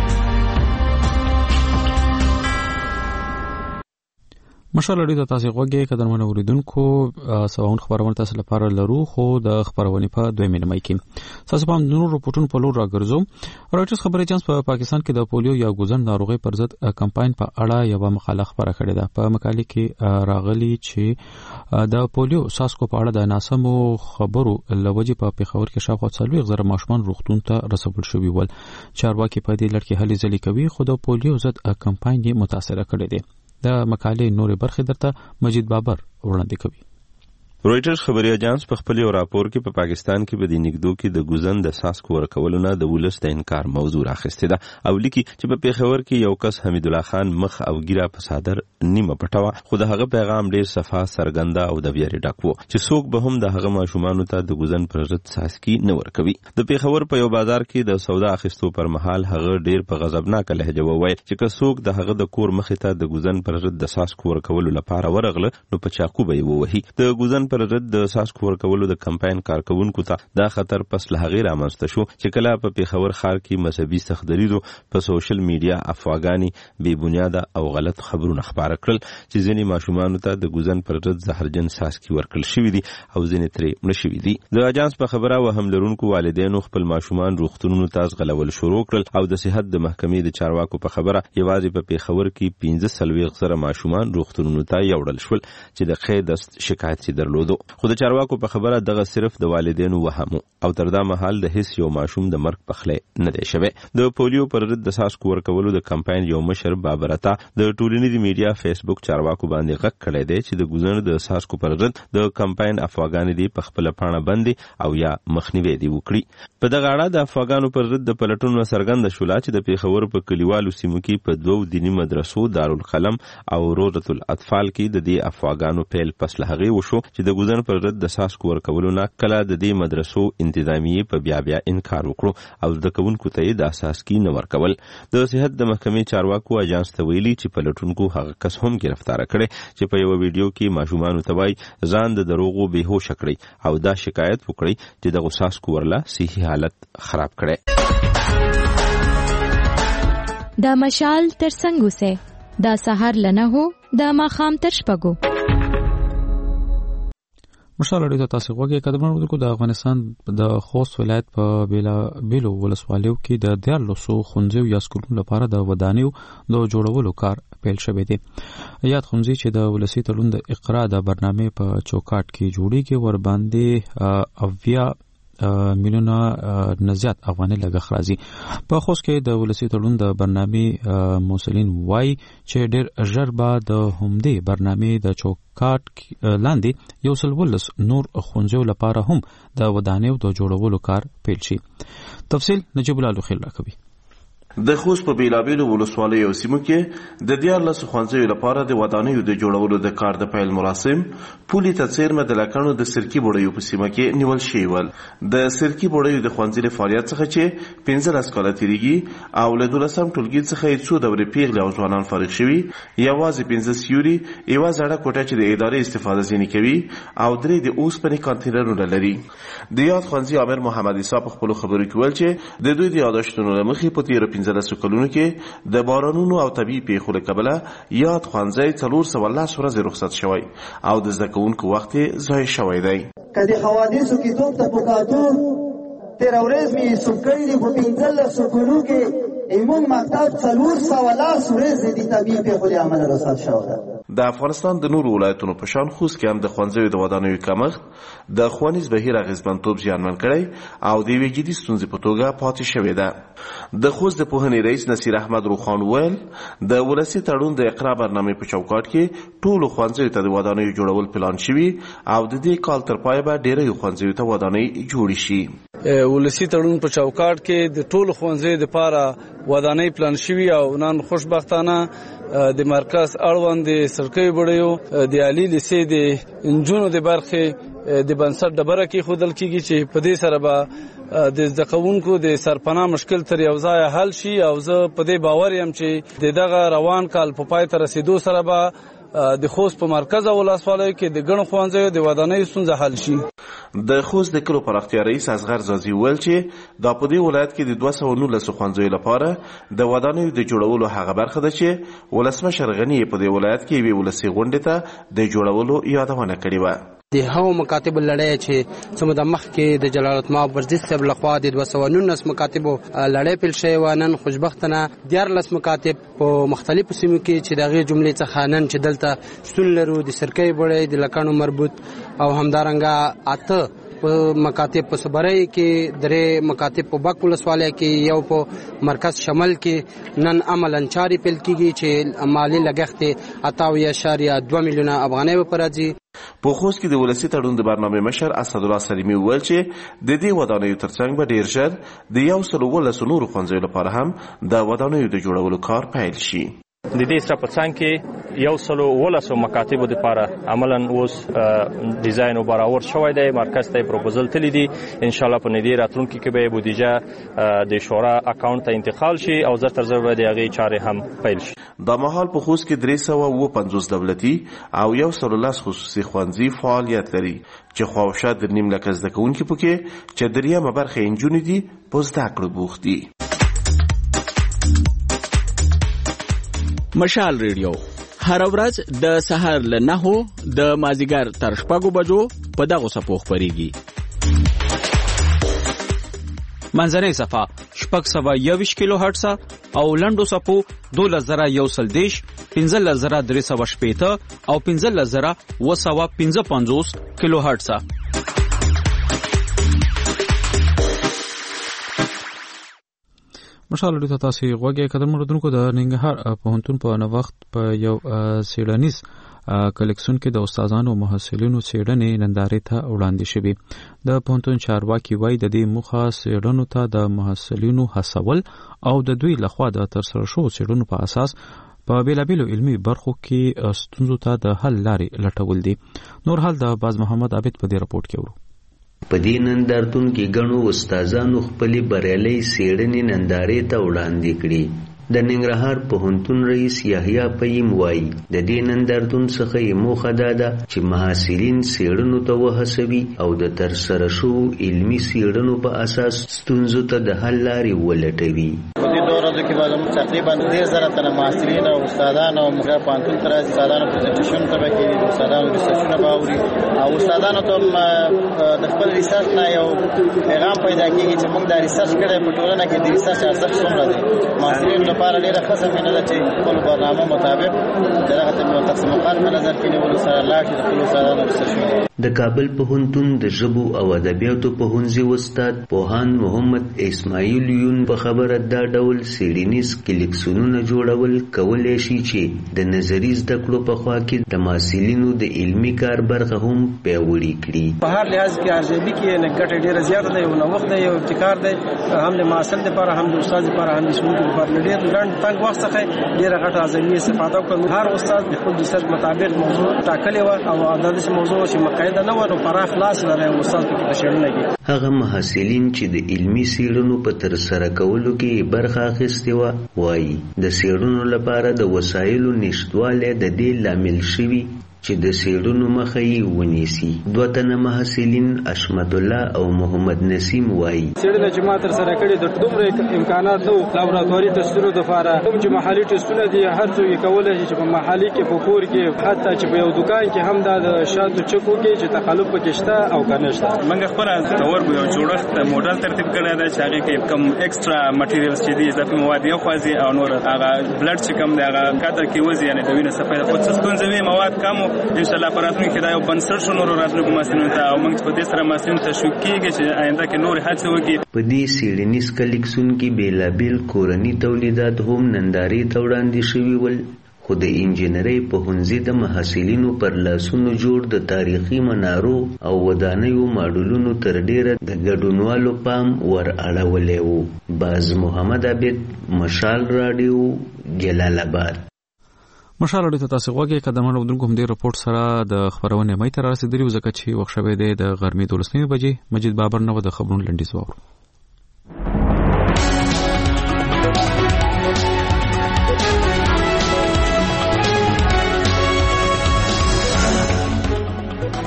مشالړي د تاسو غوږی قدرمنو اوریدونکو سواون خبرونه تاسو لپاره لرو خو د خبرونه په 2 مینه کې تاسو په نور رپورټونو په لور راګرځو. راټس خبري چانس په پاکستان کې د پولیو یا ګوزن ناروغي پر ضد کمپاین په اړه یو مقاله خبره کړې ده. په مقاله کې راغلي چې د پولیو ساسکو په اړه د ناسمو خبرو لوجې په پیښور کې شاوخوا 40,000 ماشومان روغتون ته رسول شوي ول. چارواکي په دې لړ کې هلي ځلې کوي خو د پولیو ضد کمپاین یې متاثر کړی دی. د مقالې نورې برخې درته مجید بابر وړاندې کوي. رويټرز خبري اژانس په خپل راپور کې په پاکستان کې په دینګدو کې د ګوزن د ساسکو ورکولو نه د ولس د انکار موضوع راخسته ده او لیکي چې په پیښور کې یو کس حمید الله خان مخ او ګیره په صادر نیمه پټوه خو د هغه پیغام ډیر صفه سرګنده او د ویری ډک وو چې څوک به هم د هغه ماشومان ته د ګوزن پر ضد ساسکی نه ورکوي. د پیښور په یو بازار کې د سودا اخیستو پر مهال هغه ډیر په غضبناک لهجه وویل چې که څوک د هغه د کور مخ ته د ګوزن پر ضد د ساسکو ورکولو لپاره ورغله نو په چاقو به یې ووهي. د ګوزن پر ضد د ساسکو ورکولو د کمپاین کارکونکو ته دا خطر پس له هغې رامنځته شو چې کله په پیښور ښار کې مذهبي سختدریزو په سوشل میډیا افواګانې بې بنیاده او غلط خبرونه خپاره کړل چې ځینې ماشومانو ته د ګوزن پر ضد زهرجن ساسکي ورکړل شوي دي او ځینې ترې مړه شوي دي. د اجانس په خبره وهم لرونکو والدینو خپل ماشومان روغتونونو ته ځغلول شروع کړل او د صحت د محکمې د چارواکو په خبره یوازې په پیښور کې 15,000 ماشومان روغتونونو ته یوړل شول چې د قید شکایت یې درلودو. خو د چارواکو په خبره دغه صرف د والدینو وهم او تر دا مهال د هیڅ یو ماشوم د مرګ په خله نه دی شوی. د پولیو پر ضد د ساسکو ورکولو د کمپاین یو مشر بابرتا د ټولنیزې میډیا فیسبوک چارواکو باندې غږ کړی دی چې د ګوزن د ساسکو پر ضد د کمپاین افواګانې دی په خپل پاڼه باندې او یا مخنیوي دی وکړي. په دغه اړه د افواګانو پر ضد د پلټونو څرګنده شوه چې د پیښور په کلیوالو سیمو کې په 2 دینی مدرسو دارالقلم او روضة الاطفال کې د دې افواګانو پیل پس له هغې وشو چې د ګوزن پر ضد د ساسکو ورکولو نه کله د دې مدرسو انتظامیه په بیا انکار وکړو او د کوونکو ته د اساسکی نه ورکول. د صحت د محکمې چارواکو اجانس ته ویلي چې پلټونکو هغه کس هم گرفتار کړي چې په یو ویډیو کې ماشومان ته وایي ځان د دروغو بهوش کړي او دا شکایت وکړي چې د ساسکو ورلا صحي حالت خراب کړي. دا مشال تر څنګه سه دا سحر لنه هو دا ماخام تر شپګو. مشالړي ته تاسو غوږی قدرمنو اوریدونکو د افغانستان د خوست ولایت په بیلو ولسوالیو کې د 1400 ښوونځیو یا سکولونو لپاره د ودانیو د جوړولو کار پیل شوی دی. یاد ښوونځي چې د ولسی تړون د اقرا د برنامه په چوکاټ کې جوړیږي ور باندې اویا میلیونه نه زیات افغاني لګښت راځي. په خوست کې د ولسی تړون د برنامه مسولین وای چې ډېر ژر به د همدې برنامه د چوکاټ لاندې یو سل ولس نور ښوونځیو لپاره هم د ودانیو د جوړولو کار پیل شي. تفصیل نجیب الله لوخیل راکوي. د خوست په بیلابیلو ولسوالیو او سیمو کې د 14 ښوونځیو لپاره د ودانیو د جوړولو د کار د پیل مراسم پولې ته څیرمه د لکڼو د سرکي بوډیو په سیمه کې نیول شوي ول. د سرکي بوډیو د ښوونځي له فعالیت څخه چې 15 کاله تیریږي او له 12 ټولګي څخه یې څو دورې پیغلې او ځوانان فارغ شوي، یوازې 15 سیوري، یوه زړه کوټه چې د ادارې استفاده ځینې کوي او 3 د اوسپنې کانتینرونه لري. د یاد ښوونځي امیر محمد عیسی په خپلو خبرو کې ویل چې د دوی د یاداشتونو له مخې په تېرو 15 کلونو کې د بارانونو او طبیعي پیښو له کبله یاد ښوونځی 410 ورځې رخصت شوی او د زده کوونکو وخت یې ضایع شوی دی. که د حوادثو کې توپ ته په کاتو تېره ورځ مې حساب کړي دي په 15 کلونو کې ایمون مکتب 410 ورځې د طبیعي پیښو له امله رخصت شوی ده. د افغانستان د نورو ولایتونو په شان خوست کې هم د ښوونځیو د ودانیو کمښت د ښوونیز بهیر اغېزمنتوب زیانمن کړی او د یوې جدي ستونزې په توګه پاتې شوې ده. د خوست د پوهنې رئیس نصیر احمد روخان ویل د ولسي تړون د اقرا برنامې په چوکاټ کې ټولو ښوونځیو ته د ودانیو جوړول پلان شوي او د دې کال تر پایه به ډېریو ښوونځیو ته ودانۍ جوړې شي. ولسي تړون په چوکاټ کې د ټولو ښوونځیو لپاره ودانۍ پلان شوي او نن خوشبختانه د مرکز اړوند د سرکۍ بډیو د عالی لیسې د انجونو د برخې د بنسټ ډبره کې خودل کیږي چې په دې سره به د زده کوونکو د سرپناه مشکل تر یو ځای حل شي او زه په دې باور یم چې دغه روان کال په پای ته رسیدو سره به د خوست په مرکز او ولسوالۍ کې د ګڼو ښوونځیو د ودانۍ ستونزه حل شي. د خوست د کلو پراختیا رئیس اصغر زازي ویل چې دا په دې ولایت کې د 219 ښوونځیو لپاره د ودانیو د جوړولو هغه برخه ده چې ولسمشر غني په دې ولایت کې یوې ولسي غونډې ته د جوړولو یادونه کړې وه. د هغو مکاتبو لړۍ چې څومره د مخکې د جلال الدین برزي صاحب لخوا د 219 مکاتبو لړۍ پیل شوې وه، نن خوشبختانه 14 مکاتب په مختلفو سیمو کې چې د هغې جملې څخه نن چې دلته شتون لرو د سرکۍ بړۍ د لکڼو مربوط او همدارنګه 8 مکاتب په صبرۍ کې، 3 مکاتب په بک ولسوالۍ کې، یو په مرکز شمال کې نن عملاً چارې پیل کیږي چې مالی لګښت 88.2 میلیونه افغانۍ به راځي. په خوست کې د ولسی تړون د برنامه مشر اسدالله سلیمي وویل چې د دې ودانیو ترڅنګ به ډیر ژر د 119 نورو ښوونځیو لپاره هم د ودانیو د جوړولو کار پیل شي. د دې سره په څنګ کې 119 مکاتبو لپاره عملاً اوس ډیزاین او برابر شوی دی، مرکز ته پروپوزل تللی دی. ان شاء الله په نږدې راتلونکي کې به بودیجه د شورا اکاونټ ته انتقال شي او زر تر زر به د هغې چارې هم پیل شي. دا مهال په خوست کې 350 دولتي او 110 خصوصي ښوونځي فعالیت لري چې خواوشا د نیم لک زده کوونکي پکې چې دریمه برخه نجونې دي په زده کړو بوخت دي. مشال ریډیو هر ورځ د سهار له 9 د مازیګر تر 6 بجو په دغه صفو خبريږي. منځنۍ صفه 621 کیلو هرتز او لنډو صفو 12110 15380 او 15255 کیلو هرتز. مشال ډیټا تاسو غوږی قدر مردونکو د ننګرهار پوهنتون په نو وخت په یو سیډنیز کلیکسون کې د استادانو او محصلینو سیډنې نندارې ته وړاندې شوې. د پوهنتون چارواکي وایي د دې موخه سیډنو ته د محصلینو هڅول او د دوی لخوا د ترسره شوو سیډنو په اساس په بیلابیلو علمي برخو کې ستونزو ته د حل لارې لټول دي. نور حال د باز محمد عابد په دې راپورټ کې ورو. په دې نندارتون کې ګڼو استادانو خپلې بریالۍ څېړنې نندارې ته وړاندې کړي. د ننګرهار پوهنتون رئیس یحیی پیم وایي د دې نندارتون څخه یې موخه دا ده چې محصلین څېړنو ته وهڅوي او د ترسره شوو علمي څېړنو په اساس ستونزو ته د حل لارې ولټوي. په دې دوره کې به زموږ تقریبا 10,000 تنه محصلین او استادان او موږ پوهنتون ته راځي. استادانو پریزنټیشن ته به کوي، استادانو ریسرچونه به اوري او استادانو ته د خپل ریسرچ نه یو پیغام پیدا کېږي چې موږ دا ریسرچ کړی په ټولنه کې د ریسرچ ارزښت څومره دی. محصلین لپاره ډېره ښه زمینه ده چې خپل برنامه مطابق د دغه تقسیم اوقات په نظر کې نیولو سره لاړ شي د خپلو استادانو ریسرچ وکړي. د کابل پوهنتون د ژبو او ادبیاتو پوهنځي استاد پوهاند محمد اسماعیل یون په خبره دا ډول سیډینیز کلیکسونونه جوړول کولی شي چې د نظري زده کړو په خوا کې د محصلینو د علمي کار برخه هم پیاوړې کړي. په هر لحاظ کې ارزیابي کې ګټه ډېره زیاته ده، یو نوښت دی، یو ابتکار دی، هم د محصل لپاره هم د استاد لپاره هم د ښوونکي لپاره. ډېر لنډ تنګ وخت څخه ډېره غټه ازموینې استفاده وکړو. هر استاد د خپل ریسرچ مطابق موضوع ټاکلې وه او دا داسې موضوع چې مقیده نه وه، نو پراخ لاس لري استاد پکې په څېړنه کې. هغه محصلین چې د علمي څېړنو په ترسره کولو کې برخه اخیستې وه وایي د څېړنو لپاره د وسایلو نشتوالی د دې لامل شوي چې د څېړنو مخه یې ونیسي. 2 تنه محصلین اشمت الله او محمد نسیم وایي څېړنه چې ما ترسره کړې د دومره امکانات نه وو لابراتواري ټسټونو دپاره. کوم چې محلي ټسټونه دي هر څوک یې کولی شي چې په محلي کې په کور کې حتی چې په یو دکان کې هم دا د شاتو چکو کې چې تخلف پکې شته او که نه شته. موږ خپله ورکو یو جوړښت موډل ترتیب کړی دی چې هغې کې کوم ایکسټرا مټیریلز چې دي اضافي مواد یو خوځي او نور هغه بلډ چې کوم دی هغه کاته کې وځي، یعنې د وینې صفحې خو څه ستونزه وي مواد کم ان شاء الله په راتلونکي کې دا یو بنسټ شو نورو راتلونکو محصلینو ته او موږ په دې سره محصلینو ته شوق کېږي چې آینده کې نورې هڅې وکړي. په دې څېړنیز کلیکسون کې بېلابېل کورني تولیدات هم نندارې ته وړاندې شوي ول، خو د انجینرۍ پوهنځي د محصلینو پر لاسونو جوړ د تاریخي منارو او ودانیو ماډلونو تر ډېره د ګډونوالو پام ور اړولی و. باز محمد عابد، مشال راډیو، جلال آباد. مشال ډیټا تاسو غوږی قدم راوړونکو هم دې رپورټ سره د خبرونه مې تر رسیدلی ځکه چې وخت شوه دی د غرمې 12 بجې. مجید بابر نو د خبرونو لنډیز واورو.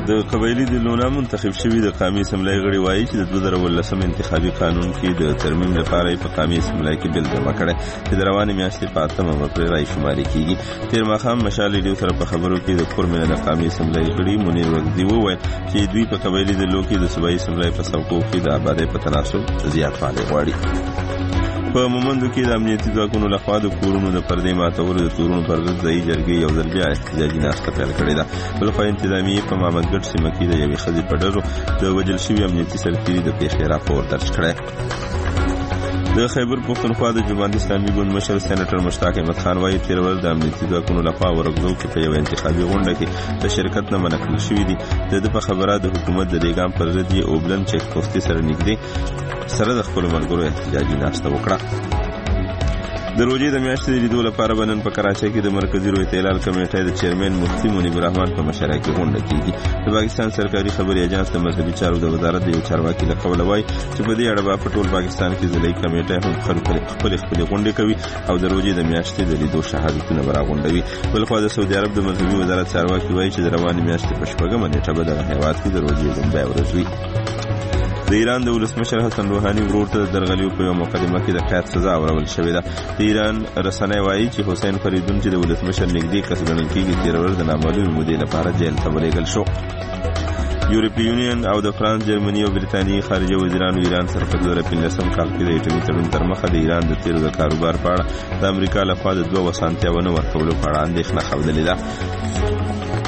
د قبایلی د لونا منتخب شوی د قومي اسمبلی غړي وایي چې د 2018 انتخابي قانون کې د ترمیم لپاره په قومي اسمبلی کې بل جمع کړي چې د روانې میاشتې په 8 اپریل رای شماري کیږي. تیر ماښام مشال ریډیو سره په خبرو کې د کورمن د قومي اسمبلی غړي منیر وګدي وویل چې دوی په قبایلی د لوکي د صوبایي اسمبلی په څوکو کې د آبادی په تناسب زیات فعالیت غواړي. په مومندو کې د امنیتي ځواکونو لخوا د کورونو د پردې ماتولو د تورونو پر ضد ځایي جرګې یو ځل بیا احتجاجي ناسته پیل کړې ده. بل خوا انتظامیې په محمدګټ سیمه کې د یوې ښځې په ډزو د وژل شوي امنیتي سرتیري د پیښې راپور درج کړی. د خیبر پښتونخوا د جماعت اسلامي ګوند مشر سېنیټر مشتاق احمد خان وايي تیر ورځ د امنیتي ځواکونو لخوا ورغلو کې په یو انتخابي غونډه کې د شرکت نه منع کړل شوي دي. د په خبره د حکومت د ریګام پر ضد یې اوبلن چیک پوسټ سره نږدې سره د خپل ملګرو احتجاجي ناسته وکړه. د روزې د میاشتې د لیدو لپاره بنن په کراچۍ کې د مرکزي رویت اعلان کمیټې د چیرمن مفتی منیب الرحمن په مشرۍ کې غونډه کیږي. د پاکستان سرکاري خبري اژانس د مذهبي چارو د وزارت د یو چارواکي له قوله وایي چې په دې اړه په ټول پاکستان کې ځلې کمیټې هم خپل غونډې کوي او د روزې د میاشتې د لیدو شهادتونه برابروي. بل خو د سعودي عرب د مذهبي وزارت چارواکي وایي چې د روانې میاشتې په 8مه نیټه به د هیواد کې د روزې غونډه ورځوي. د ایران د ولسمشر حسن روحاني ورور ته د درغلیو په یو مقدمه کې د قید سزا ورکول شوې ده. د ایران رسنۍ وایي چې حسین فریدون چې د ولسمشر نږدې کس ګڼل کېږي تیر ورځ د نامعلومې مودې لپاره جیل ته ولېږل شو. یورپي یونین او د فرانس، جرمني او برېټانیې خارجه وزیرانو ایران سره په 2015 کال کې د اټومي تړون تر مخه د ایران د تیلو د کاروبار په اړه د امریکا لخوا د 2 اسانتیاوو نه ورکولو په اړه اندېښنه ښودلې ده.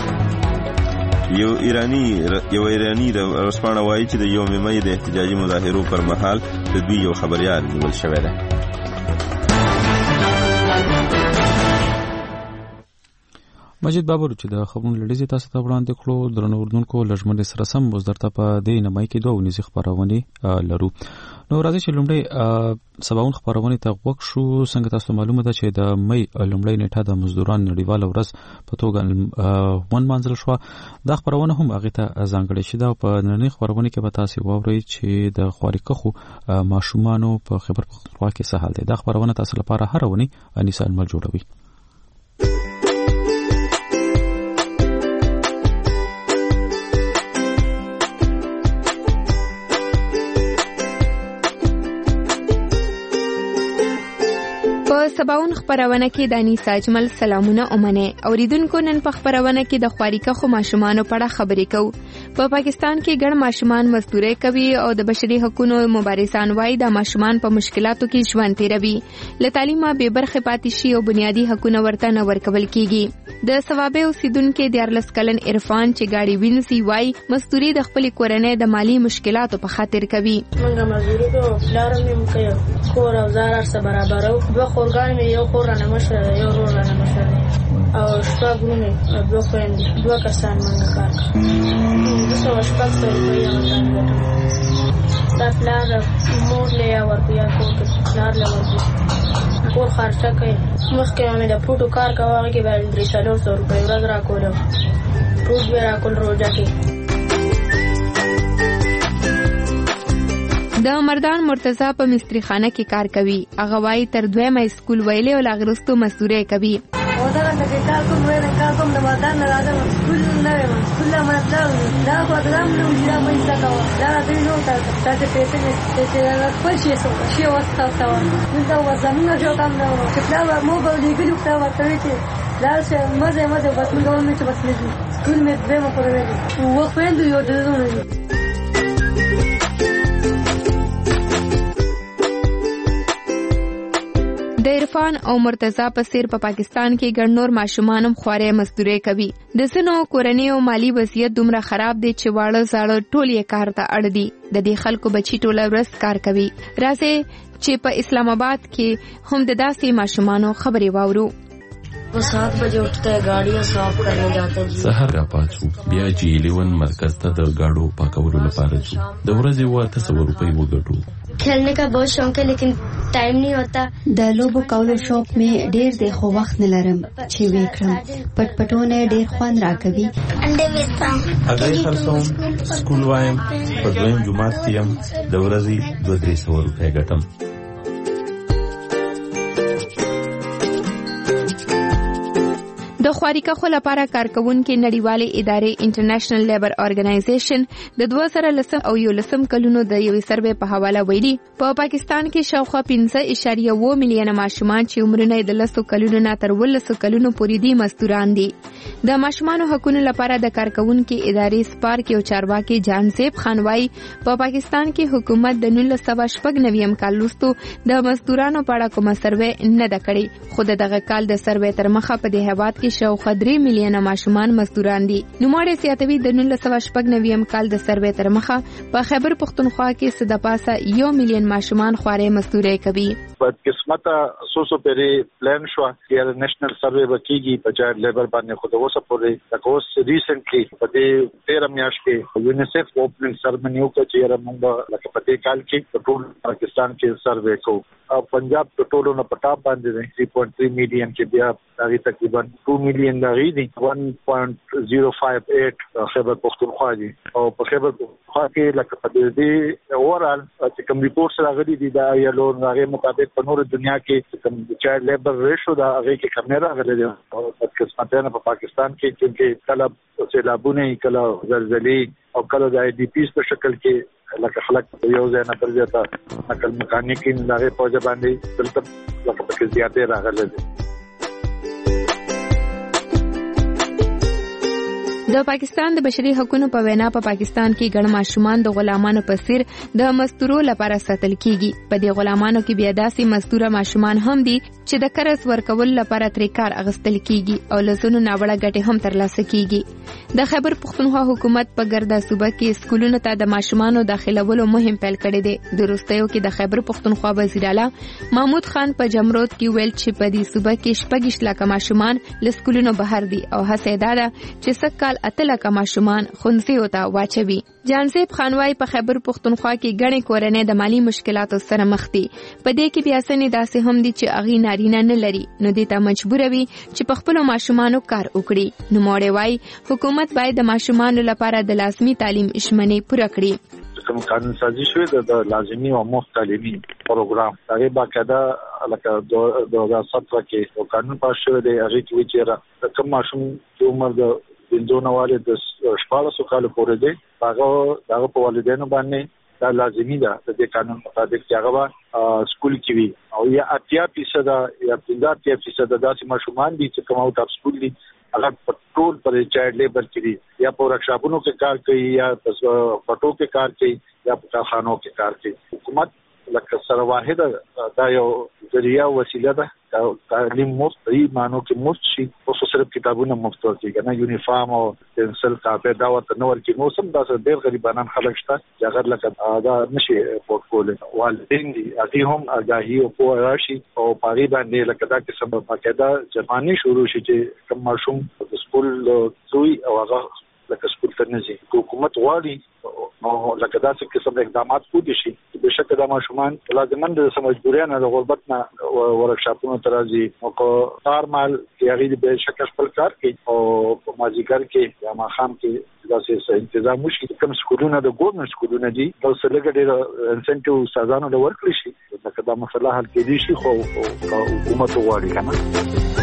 یو ایرانی رسپانه وایي چې د 1 مې د احتجاجي مظاهرو پر مهال د دوی یو خبريال نیول شوی دی. مجید بابر چې د خبرونو لړیزې تاسو ته وړاندې کړو درنو اردوونکو لږمن سره سم اوس درته په دې نمای کې دوه ونیزي خبرونه لرو. نو راځي چې لومړی سباون خبرونه ته وګ شو. څنګه تاسو معلومه ده چې د مې لومړی نیټه د مزدوران نړیواله ورځ په توګه منځل شو. دا خبرونه هم هغه ته ځانګړې شوه. په نړۍ خبرونه کې به تاسو واورئ چې د خوارکخو ماشومانو په خبر پختونخوا کې څه حال دی. دا خبرونه تاسو لپاره هر ونی انیسان مل جوړوي. سباون خبرونه کې د انیسا اجمل سلامونه اومنه اوریدونکو. نن په خبرونه کې د خوارکخو ماشومانو په اړه خبرې کوو. په پاکستان کې ګڼ ماشومان مزدوري کوي او د بشري حقوقو مبارزان وایي د ماشومان په مشکلاتو کې ژوند تیروي. له تعلیمه بې برخې پاتې شي او بنیادی حقوق ورته نه ورکول کیږي. د ثوابه اوسیدونکو د 14 کلن عرفان چې گاډي وینسي وایي مزدوري د خپل کورنۍ د مالی مشکلاتو په خاطر کوي. موږ مزدوري کوو، پلارم یې کوي، کور او زار سره برابرو. دوه خورګان مې یو خور رانه مشره، یو ورور رانه مشره او شپږ ورونه، دوه خويندې، دوه کسان موږ کار کوو. زه شپږ سوه روپۍ ورکوم. دا پلار مور له یا ورکوي یا کور کې پلار له ورکوي، کور خرچه کوي. مخکې مې د پوټو کار کوه، هغې کې به 300 روپۍ ورځ راکولم. پوټ به راکول روژه کې. د مردان مرتضی په مستری خانه کې کار کوي. هغه وايي تر 2مه اسکول ویلې او لاغرستو مزدوري کوي. ودغه د کار کوم د مردان نه راځم سکول نه یم، سکول نه مطلب دا پروګرام نو چې ما یې ساتو دا د نو ته پیسې چې خپل شي واسطه دا وزمونه جو کام نه چې پلا مو به لګلو په وته چې دا څه مزه بس موږ مې چې بس سکول مې به مو کوله و خويندو یو دونه. د عرفان او مرتضی په سیر په پاکستان کې ګڼ نور ماشومان هم خوارې مزدوري کوي. د ځینو کورنیو مالی وضعیت دومره خراب دی چې واړه زاړه ټول یې کار ته اړ دي. د دې خلکو بچی ټوله ورځ کار کوي. راځي چې په اسلام آباد کې هم د داسې ماشومانو خبرې واورو. वो 7 बजे उठते हैं, गाड़ियाँ साफ करने जाते हैं. سهار را پاتو بیا چې لیون مرکز ته د گاډو پاکولو لپاره ځو. د ورځې 800 روپۍ وګټو. खेलने का बहुत शौक है लेकिन टाइम नहीं होता. د لوبو کولو شوق مې ډېر دی خو وخت نه لرم چې وکړم. پټپټونه ډېر خوند راکوي. انډه وستم اګه خرڅوم سکول وایم په دویم جمعات کې هم د ورځې 200 روپۍ ګټم. د خواريکا خو لپاره کارکونکو نړیوالې ادارې انټرنیشنل لیبر ارګنایزیشن د 2010 او 11 کلونو د یوې سروې په حواله ویلي په پاکستان کې شاوخوا 15.1 میلیونه ماشومان چې عمرونه د 10 کلونو نه تر 12 کلونو پورې دي مستوران دي. د ماشومانو حقوقو لپاره د کارکونکو ادارې سپارک یو چارواکي جانسیب خان وايي په پاکستان کې حکومت د 1999 کال وروسته د مزدورانو په اړه کومه سروې نه ده کړې، خو دغه کال د سروې تر مخه په دې هیواد کې شاوخوا 3 میلیونه ماشومان مزدوران دي. نوموړی زیاتوي د 1999 کال د سروې تر مخه په خیبر پختونخوا کې صد پاسه 1 میلیون ماشومان خوارې مزدوري کوي. بدقسمته سوسو پرې پلان شو چې نېشنل سروې وکړي په چایلډ لیبر باندې خو د اوسه پورې د کوس ریسنټلی په دې 13 میاشت کې یونیسف اوپننګ سرمنی وکړي چې موږ لکه په دې کال کې ټول پاکستان کې سروې کوو. پنجاب په ټولو نه پټاپ باندې 3.3 میلیون کې بیا هغه تقریبا 2 میلیون لري دي 1.058 خیبر پختونخوا دي او په خیبر پختونخوا کې لکه په دې اورال چې کوم ریپورټس راغلي دي دا یلو هغه مطابق په نور دنیا کې کوم چایلډ لیبر ریشو دا هغه کې کم راغلي دي او په قسمتانه په پاکستان کې چې کله سیلابونه کله زلزلې او کله د آی ډی پیز په شکل کې لکه خلک یو ځای نه بل ځای ته نقل مکانیکین دغه پوجا باندې دلته لکه په زیاتې راغلي دي. د پاکستان د بشري حقوقو په وینا په پاکستان کې ګڼ ماشومان د غلامانو په څیر د مزدورو لپاره ساتل کیږي. په دې غلامانو کې بیا داسې مزدور ماشومان هم دي چې د قرض ورکول لپاره ترې کار اغستل کیږي او لزونو ناوړه ګټې هم ترلاسه کیږي. د خیبر پختونخوا حکومت په ګردا صوبه کې سکولونو ته د ماشومانو داخلولو مهم پیل کړی دی. د روستیو کې د خیبر پختونخوا وزیر اعلی محمود خان په جمرود کې ویل چې په دې صوبه کې 14 لک ماشومان له سکولونو بهر دي او هڅه ده چې سکهال 8 لک ماشومان ښوونځیو ته واچوي. جانسیب خانوای په خیبر پختونخوا کې ګڼې کورنۍ د مالی مشکلاتو سره مخ دي. په دې کې بیا څنګه داسې هم دي چې اغي نارینه نه لري نو دې ته مجبور وي چې په خپل ماشومانو کار وکړي. نو موړې وای حکومت باید د ماشومانو لپاره د لازمي تعلیم شمنې پوره کړي. کوم قانون سازي شوی د لازمي او مفت تعلیمي پروګرام هغه باقاعده لکه 2017 کې یو قانون پاس شوی دی هغه کې چې کوم ماشوم چې عمر د بندونواله د 14 کال پورې دی هغه په والدینو باندې دا لازمي ده د دې قانون مطابق چې هغه سکول کې وي او یا 80% یا 50% داسې ماشومان دي چې کوم اوټ اف سکول دي هغه ټول پر چایلډ لیبر کې دي یا په ورکشاپونو کې کار کوي یا پټو کې کار کوي یا په کارخانو کې کار کوي. حکومت لکه سره واحده دا یو ذریعہ وسیله ده تعلیم مفت ای مانو کې مفت شي او صرف کتابونه مفت ورکړي کنه یونیفارم او پنسل کاپي دا ورته نور کې نو سم دا ډېر غریبانان خلک شته چې هغه لکه دا نشي پورټفولio والدین دي هغه هم آگاهي او په راشي او پاري باندې لکه دا کې سبب باقاعده جرماني شروع شي چې کوم ماشوم د سکول دوی او هغه لکه سکول ته نه ځي. حکومت غواړي نو لکه داسې قسم اقدامات کوي شي چې بشک دا ماشومان لازمن د سمجبوریا نه د غربت نه ورکشاپونو ته راځي او کار مال کې هغه به شک خپل کار کوي او په ماجیګر کې یا ماخام کې داسې تنظیم وشي کوم سکولونه د ګورنمنت سکولونه دي او سلګ ډېر انسنټیو سازانو د ورکړي شي لکه دا مسله حل کېدي شي خو حکومت غواړي کنه.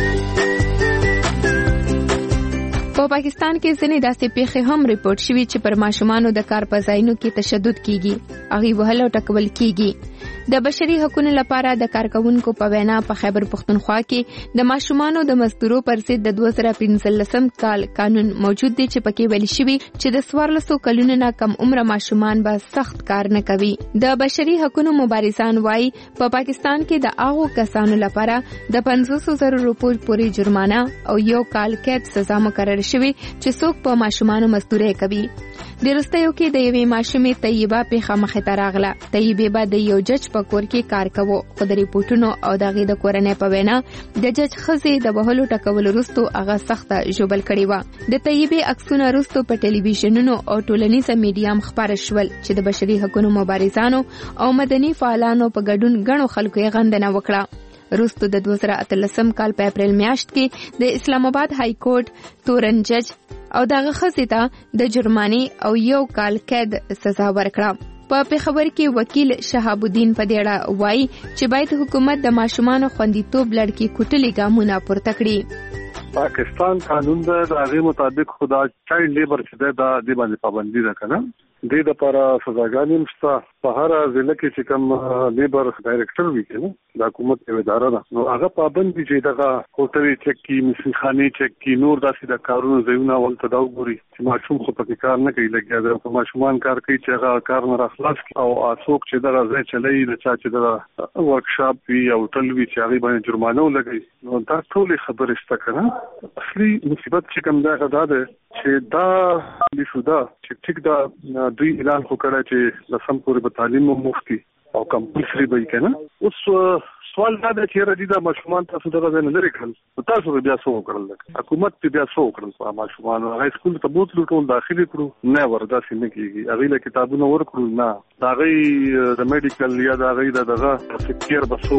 په پاکستان کې ځینې داسې پیښې هم ریپورت شوي چې پر ماشومانو د کار په ځایونو کې تشدد کیږي، هغوی وهل او ټکول کیږي. د بشري حقوقو لپاره د کارکونکو په وینا په خیبر پختونخوا کې د ماشومانو د مزدورو پر ضد د 2015 کال قانون موجود دی چې پکې ویل شوی چې د 1400 کلونو نه کم عمر ماشومان به سخت کار نه کوي. د بشري حقوقو مبارزان وايي په پاکستان کې د هغو کسانو لپاره د 500,000 روپیو پورې جرمانه او 1 کال قید سزا مقرر شوی چې څوک په ماشومانو مزدوري کوي. د رستیو کې د یوې ماشومې طیبه پیښه مخې ته راغله. طیبه به د یو جج په کور کې کار کوو خو د ریپورتونو او دغه د کورنۍ په وینا د جج خزي د وهلو ټکولو وروسته هغه سخته ژوبل کړی و. د طیبه عکسونه وروسته په ټلویزیونونو او ټولنیزه میډیا خبره شول چې د بشري حقوقو مبارزانو او مدني فعالانو په ګډون غنو خلکو یې غندنه وکړه. وروسته د 2013 کال په اپریل میاشت کې د اسلام آباد های کورټ تورن جج او دغه خزي ته د جرماني او 1 کال قید سزا ورکړه. په پیښور کې وکیل شهاب الدین پدیړه وایي چې باید حکومت د ماشومانو خوندیتوب لړ کې کوټلي ګامونه پورته کړي. پاکستان قانون د هغه مطابق خدا چایلډ لیبر چې دا د باندې پابندي ده کنه د لپاره سزاګانې مشته په هر ضلع کې چې کوم لیبر ډایریکټر وي کنه د حکومت یو اداره ده نو هغه پابندي چې دغه هوټل چک کی مسخانه چک کی نور داسې د کارونو ځایونه ولته دا وګوري چې ماشوم خو پکې کار نه کوي لګیا ده په ماشومان کار کوي چې هغه کار نه راخلاص او اسوک چې دغه ځای چلای د چا چې دغه ورکشاپ وی او هوټل وی چې هغه باندې جرمانه ولګي نو دا ټول خبرې شته کنه اصلي مصیبت چې کوم ده دا چې دا لشودا چې ټیک دا دوی اعلان وکړه چې لسم پورې په تعلیم مفتي او کمپلسري به کنه اوس سوال دا دی چې ردی دا ماشومان تاسو دغه نه لري کړل تاسو بیا څه وکړل حکومت بیا څه وکړل په ماشومان هغه سکول ته بوتلو ټول داخلي کړو نه وردا سینه کیږي هغه له کتابونو ورکړو نه دا غي د میډیکل یا دا غي دغه فکر بسو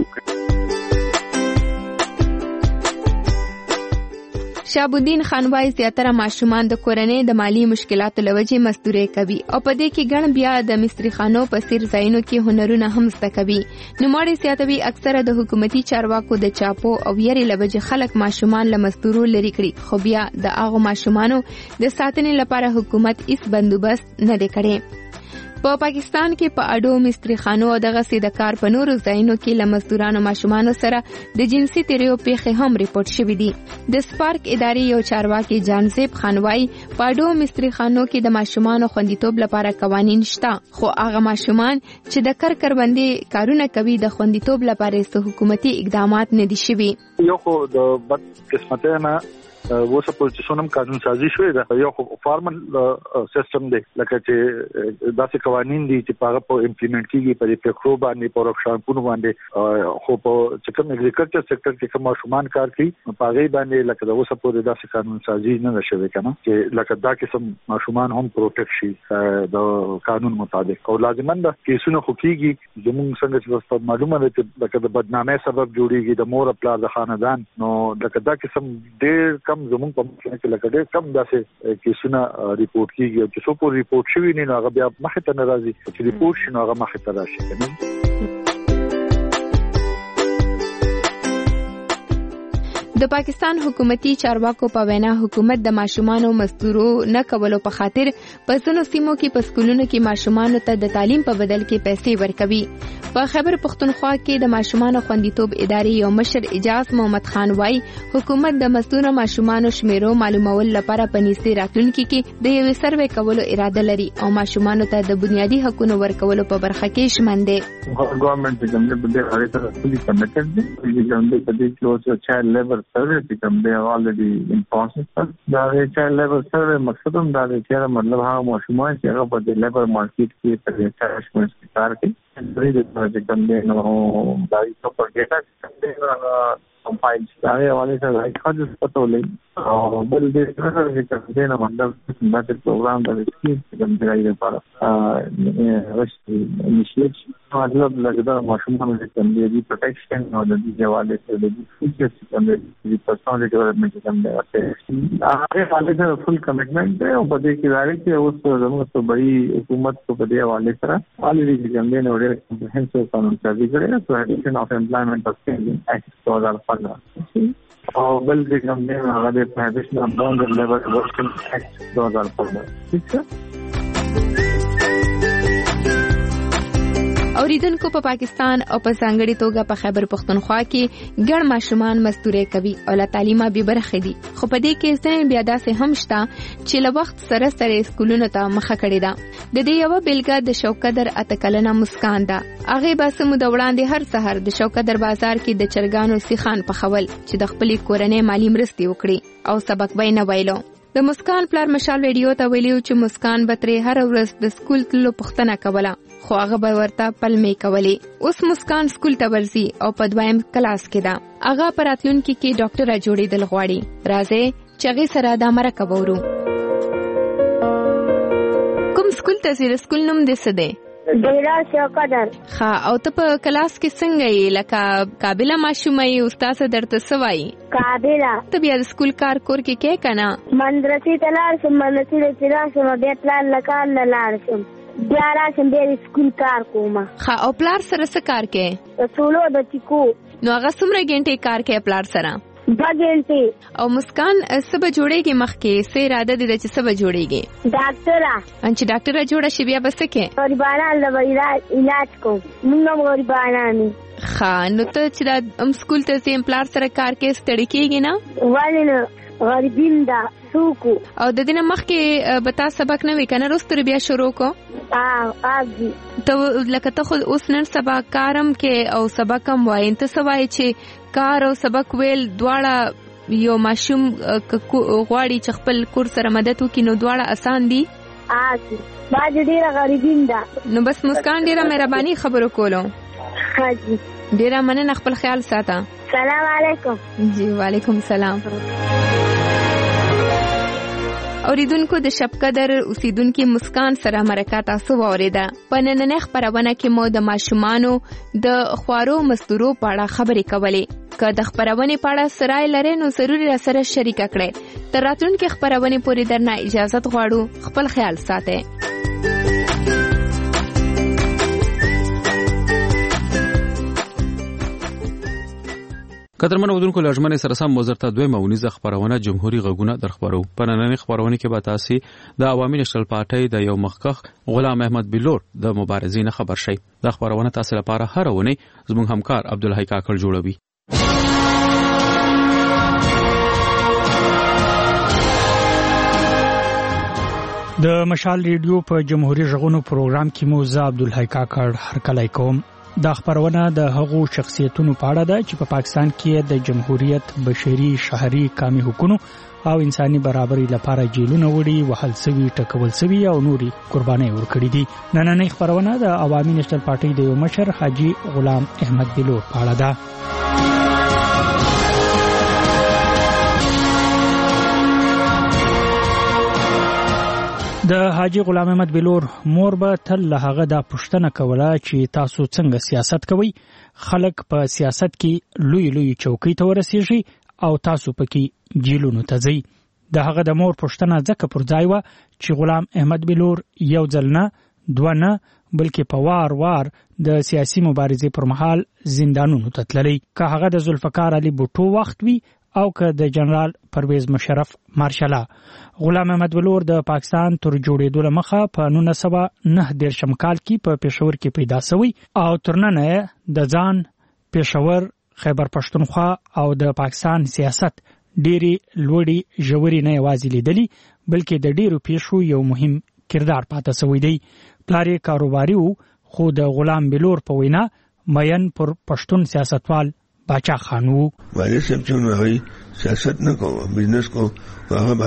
شهاب الدین خان وايي زیاتره ماشومان د کورنۍ د مالی مشکلاتو لوجې مزدوري کوي او په دې کې ګڼ بیا د مستری خانو په سیر ځایونو کې هنرونه هم زده کوي نو ماړي زیاتوي اکثره د حکومتي چارواکو د چاپو او یاري لوجې خلک ماشومان له مزدورو لري کړي خو بیا د هغه ماشومانو د ساتنې لپاره حکومت هیڅ بندوبست نه دی کړی په پاکستان کې په اډو مستری خانو او دغه سي د کار په نورو ځایونو کې له مزدورانو ماشومانو سره د جنسي تیریو پیښې هم ریپورت شوې دي د سپارک ادارې یو چارواکي جانزیب خان وايي په اډو مستری خانو کې د ماشومانو خوندیتوب لپاره قوانين شته خو هغه ماشومان چې د کاربندي کارونه کوي د خوندیتوب لپاره حکومتي اقدامات نه دي شوي یو خو د بد قسمته نه وسه پوزیشنم قانون سازي شوې ده یو خو فارمل سیستم دی لکه چې داسې قوانين دي چې هغه په امپلیمنٹ کیږي په فکرو باندې په ورکشاپونو باندې خو په چې کوم اګریکلچر سېکټر کې کوم ماشومان کار کوي په هغه باندې لکه د وسه په داسې قانون سازي نه شوی کنه چې لکه دا قسم ماشومان هم پروټیکټ شي د قانون مطابق او لازمن ده کیسونه خو کیږي زموږ څنګه چې معلومه ده چې لکه د بدنامۍ سبب جوړیږي د مور خپل د خاندان نو لکه دا قسم ډېر زمون په مخ کې لکه ډېر کم داسې کیسونه ریپورت کیږي او چې څو په ریپورت شوی نه هغه بیا مخه ته ناراضي چې ریپورت شنو هغه مخه ته راشي کنه د پاکستان حکومتي چارواکو په وینا حکومت د ماشومانو مزدورو نه کولو په خاطر په ځینو سیمو کې په سکولونو کې ماشومانو ته د تعلیم په بدل کې پیسې ورکوي په خیبر پختونخوا کې د ماشومانو خوندیتوب ادارې یو مشر اجاز محمد خان وايي حکومت د مزدور ماشومانو شمیرو معلومول لپاره په نږدې راتلونکي کې د یو سروې کولو اراده لري او ماشومانو ته د بنیادي حقوقو ورکولو په برخه کې شامل دي ګورنمنت د ګمله په دې اړه سره فولي کمیټډ دي چې ګمله په دې کې اوس چایلډ لیبر سروې چې کوم دی already in process دا چایلډ لیبر سروې مقصد هم دا دی چې مطلب هغه ماشومان چې هغه په لیبر مارکیټ کې په چارشمنټ کې کار کوي دوی د کوم دی نو دای څه په ډیټا کې کمپایل شوی حواله سره راځي پته ولې او بل دې سره چې کوم دی نو مطلب دا پروګرام د سکیل کوم دی لپاره راشي انیشیټ مطلب لږه ماشومان چې کوم دی پروټیکشن او د دې حواله سره د فیچرز کوم دی پرسونال ډیولپمنټ کوم دی هغه حواله سره فل کمټمنټ دی او په دې کې راځي چې اوس زموږ صوبایي حکومت کو په دې حواله سره already کوم دی نو ډېر کمپریهنسیو قانون سازي کړی دی پروهیبیشن اف امپلایمنٹ اف چینجینګ ایکټ 2015 او بل دې کوم دی هغه د پروهیبیشن اف باونډر لیبر ورکینګ ایکټ 2015 ٹھیک ہے اوریدونکو په پاکستان او په ځانګړي توګه په خیبر پختونخوا کې ګڼ ماشومان مزدوري کوي او له تعلیمه به برخې دي خو په دې کې ځینې بیا داسې هم شته چې له وخت سره سره سکولونو ته مخه کړې ده د دې یو بیلګه د شوکدر اتکلنه مسکان ده هغه به سمو د وړاندې هر سحر د شوکدر بازار کې د چرګانو سیخان پخول چې د خپل کورنۍ مالی مرستې وکړي او سبق به نه ویلو د مسکان پلار مشال ویډیو ته ویلیو چې مسکان به ترې هر ورځ د سکول تلو پوښتنه کوله خو هغه به ورته پلمې کولې اوس مسکان سکول ته ورځي او په دویم کلاس کې ده هغه په راتلونکي کې ډاکټره جوړېدل غواړي راځي چې هغې سره دا مرکه وورو کوم سکول ته ځې د سکول نوم دې څه دی ډیرا شوکدر ها او ته په کلاس کې څنګه یې لکه قابله ماشومه یې استاد درته څه وایي قابله ته بیا د سکول کار کور کې کې کنه مدرسې ته لاړ شم مدرسې ته لاړ شم بیا پلان لکان نه لاړ شم بیا راشم بیا سکول کار کوم ها او پلار سره څه کار کې ټولو د ټیکو نو هغه څومره غنټې کار کې پلار سره بغنټي او مسکان سب جوړيږي مخکې سه اراده دي چې سب جوړيږي ډاکټره ان چې ډاکټره جوړه شي بیا بس کې غریبانو له علاج کو موږ غریبانو نو ته چې د سکول ته سیم پلار سره کار کې ستړي کېږي نه ولنه غریبین دا سوکو او د دې مخکې بتا سبق نه وکنه روستر بیا شروع کو ته لکه ته خو اوس نن سبا کارم کې او سبق هم وای ته سوای چې کار او سبق ویل دواړه یو ماشوم غواړي چې خپل کور سره مدد وکړي نو دواړه آسان دي باج ډیره غریبین دا نو بس مسکان ډیره مهرباني خبرو کولو حاجی ډیره مننه خپل خیال ساته سلام علیکم جی وعلیکم السلام اوریدونکو د شب قدر اوسیدونکو مسکان سره مرکه تاسو واوریده په نننۍ خبرونه کې مو د ماشومانو د خوارو مزدورو په اړه خبرې کولې که د خبرونه په اړه سرای لري نو ضروري را سره شریک کړئ تر راتلونکي خبرونه پورې درنه اجازه غواړو خپل خیال ساتئ قدرمن اودونکو لژمنې سره سم وزارت دویمه ونیزه خبرونه جمهوریت غوونه در خبرو په نننۍ خبرونه کې به تاسو د عوامي نېشنل پارټۍ د یو مخکخ غلام احمد بلور د مبارزین خبر شي د خبرونه تاسو لپاره هر ونه زموږ همکار عبدالحی کاکړ جوړوي د مشال ریډیو په جمهوریت غوونو پروګرام کې موزه عبدالحی کاکړ هر کله کوم دا خبرونه د هغو شخصیتونو په اړه ده چې په پاکستان کې د جمهوریت بشري شهري کامي حقوقو او انساني برابرۍ لپاره جیلونه وړي وهل سوي ټکول سوي او نوري قرباني ورکړي دي نننۍ خبرونه د عوامي نېشنل پارټۍ د یو مشر حاجی غلام احمد بلور په اړه ده د حاجی غلام احمد بلور مور به تل له هغه د پښتنه کوله چې تاسو څنګه سیاست کوئ خلک په سیاست کې لوی لوی چوکۍ ته ورسیږي او تاسو پکې جیلونو ته ځئ د هغه د مور پښتنه ځکه پر ځای و چې غلام احمد بلور یو ځل نه دوه نه بلکې په وار د سیاسي مبارزې پر مهال زندانونو ته تللی که هغه د ذوالفقار علي بوټو وخت وي او که د جنرال پرویز مشرف مارشالا غلام احمد بلور د پاکستان تر جوړېدو مخه په 1909 کال کې په پېښور کې پیدا شوی او ترننه د ځان پېښور خیبر پښتونخوا او د پاکستان سیاست ډېری لوړی ژوري نه یوازې لیدلی بلکې د ډېرو پیښو یو مهم کردار پاتې شوی دی پلاری کاروباري خو د غلام بلور په وینا مین پر پښتون سیاستوال باچا خان وو والد صاحب چې هغه سیاست نه کوو بزنس کو هغه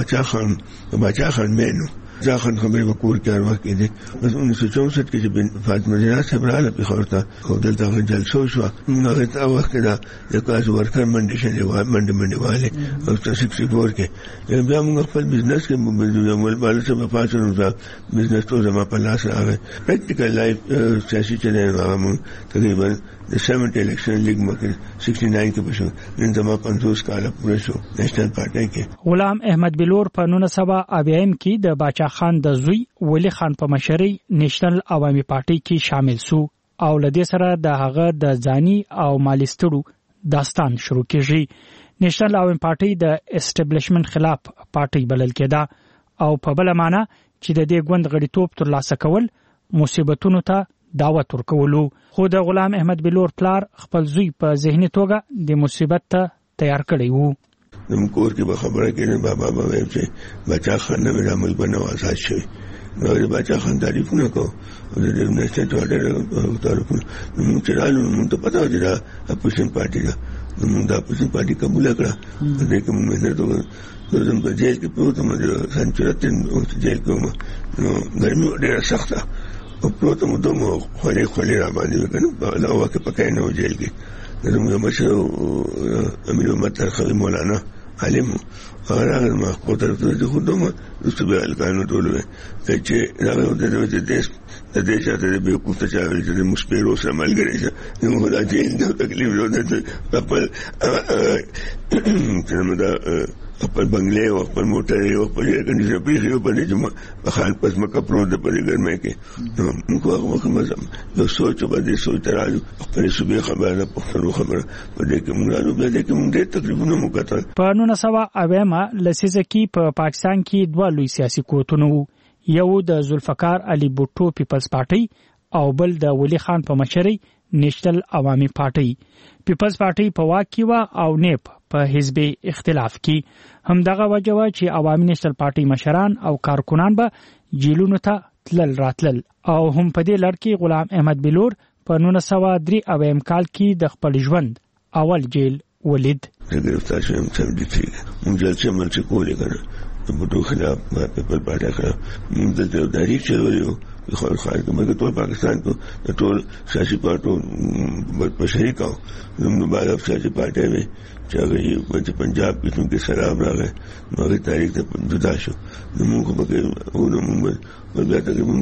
باچا خان مینو ځاخن خبرې وکور کار وکړي دي بس 1964 کې چې فاطمه زهرا صاحب رااله په خورته او دلته جلسه شو هغه تا وخت دا د کاس ورکر منډه شوه منډه والے او 64 کې بیا موږ خپل بزنس کې موږ مول بالا څه په پاتونو ځا بزنس ته زما په لاس راغی پریکټیکل لایف سیاسي چلن هغه تقریبا د 70 الیکشن لیگ مکه 69 کې بشو نن زما 50 کال پوره شو نېشنل پارټي کې غلام احمد بلور په 1980 کې د باچا خان د زوی ولی خان په مشرۍ نېشنل عوامي پارټي کې شامل سو او لدې سره د هغه د ځاني او مالی ستړو داستان شروع کیږي نېشنل عوامي پارټي د اسټابلیشمنت خلاف پارټي بلل کېده او په بل معنا چې د دې ګوند غړیتوب تر لاسه کول مصیبتونو ته دعوت ورکولو خو د غلام احمد بلور پلار خپل زوی په ذهني توګه د مصیبت ته تیار کړی وو نو کور کې به خبره کړي بابا وایي چې بچا خان نه رامل بنو آزاد شوی نو بچا خان تعریف نه کو او د نېشنل ټاډر تعریف نو چرالو نو ته پتا و چې اپوزیشن پارټي دا نو دا اپوزیشن پارټي قبول کړه د کوم مهنت وکړه زم په جیل کې پروت مې سنچرتن او جیل کې نو ګرمي ډېره سخته او پروت مو دومره خولي را باندې وکړو دا واکه پکې نه و جیل کې زموږ مشر امیر محمد خلیل مولانا عالم هغه ما قدرت ته خودم رسوبه الکانو ټولوي چې راغله د دې چاته به کوفته چاوي چې مشپېرو سره ملګری شه نو دا جیل د تکلیف ورته خپل چې موږ خپل بنگلې او خپل موټر او خپل ایر کنډیشنر پیښې په دې جمع په خان پس مکه پرو د پرې ګرمه کې نو موږ هغه مزم یو سوچ باندې سوچ راځو خپل صوبې خبره پښتنو خبره په دې کې موږ راځو په دې کې موږ تقریبا موکته په 1990 لسیزه کې په پاکستان کې دوه لوی سیاسي قوتونه وو، یو د ذوالفقار علي بوټو پیپلز پارټي او بل د ولی خان په مشرۍ نېشنل عوامي پارټي. پیپلز پارټي په واک کې و او نیپ په حزب اختلاف کې. همدغه وجه و چې عوامي نېشنل پارټي مشران او کارکنان به جیلونو ته تلل راتلل او هم په دې لړ کې غلام احمد بلور په 1993 کال کې د خپل ژوند اول جیل ولید. گرفتار شدم 73 مونږ چې ملچ کولې کنه د بوټو خلاف پیپل پارټي خلاف مونږ د تاریخ چلولیو خو خارج موږ ټول پاکستان کو ټول سیاسي پارټو په شریک او نو بعد سیاسي پارټي وي چې هغه پنجاب کې سلام راغی نو هغه تاریخ ته جدا شو نو موږ په کې موږ بیا تقریبا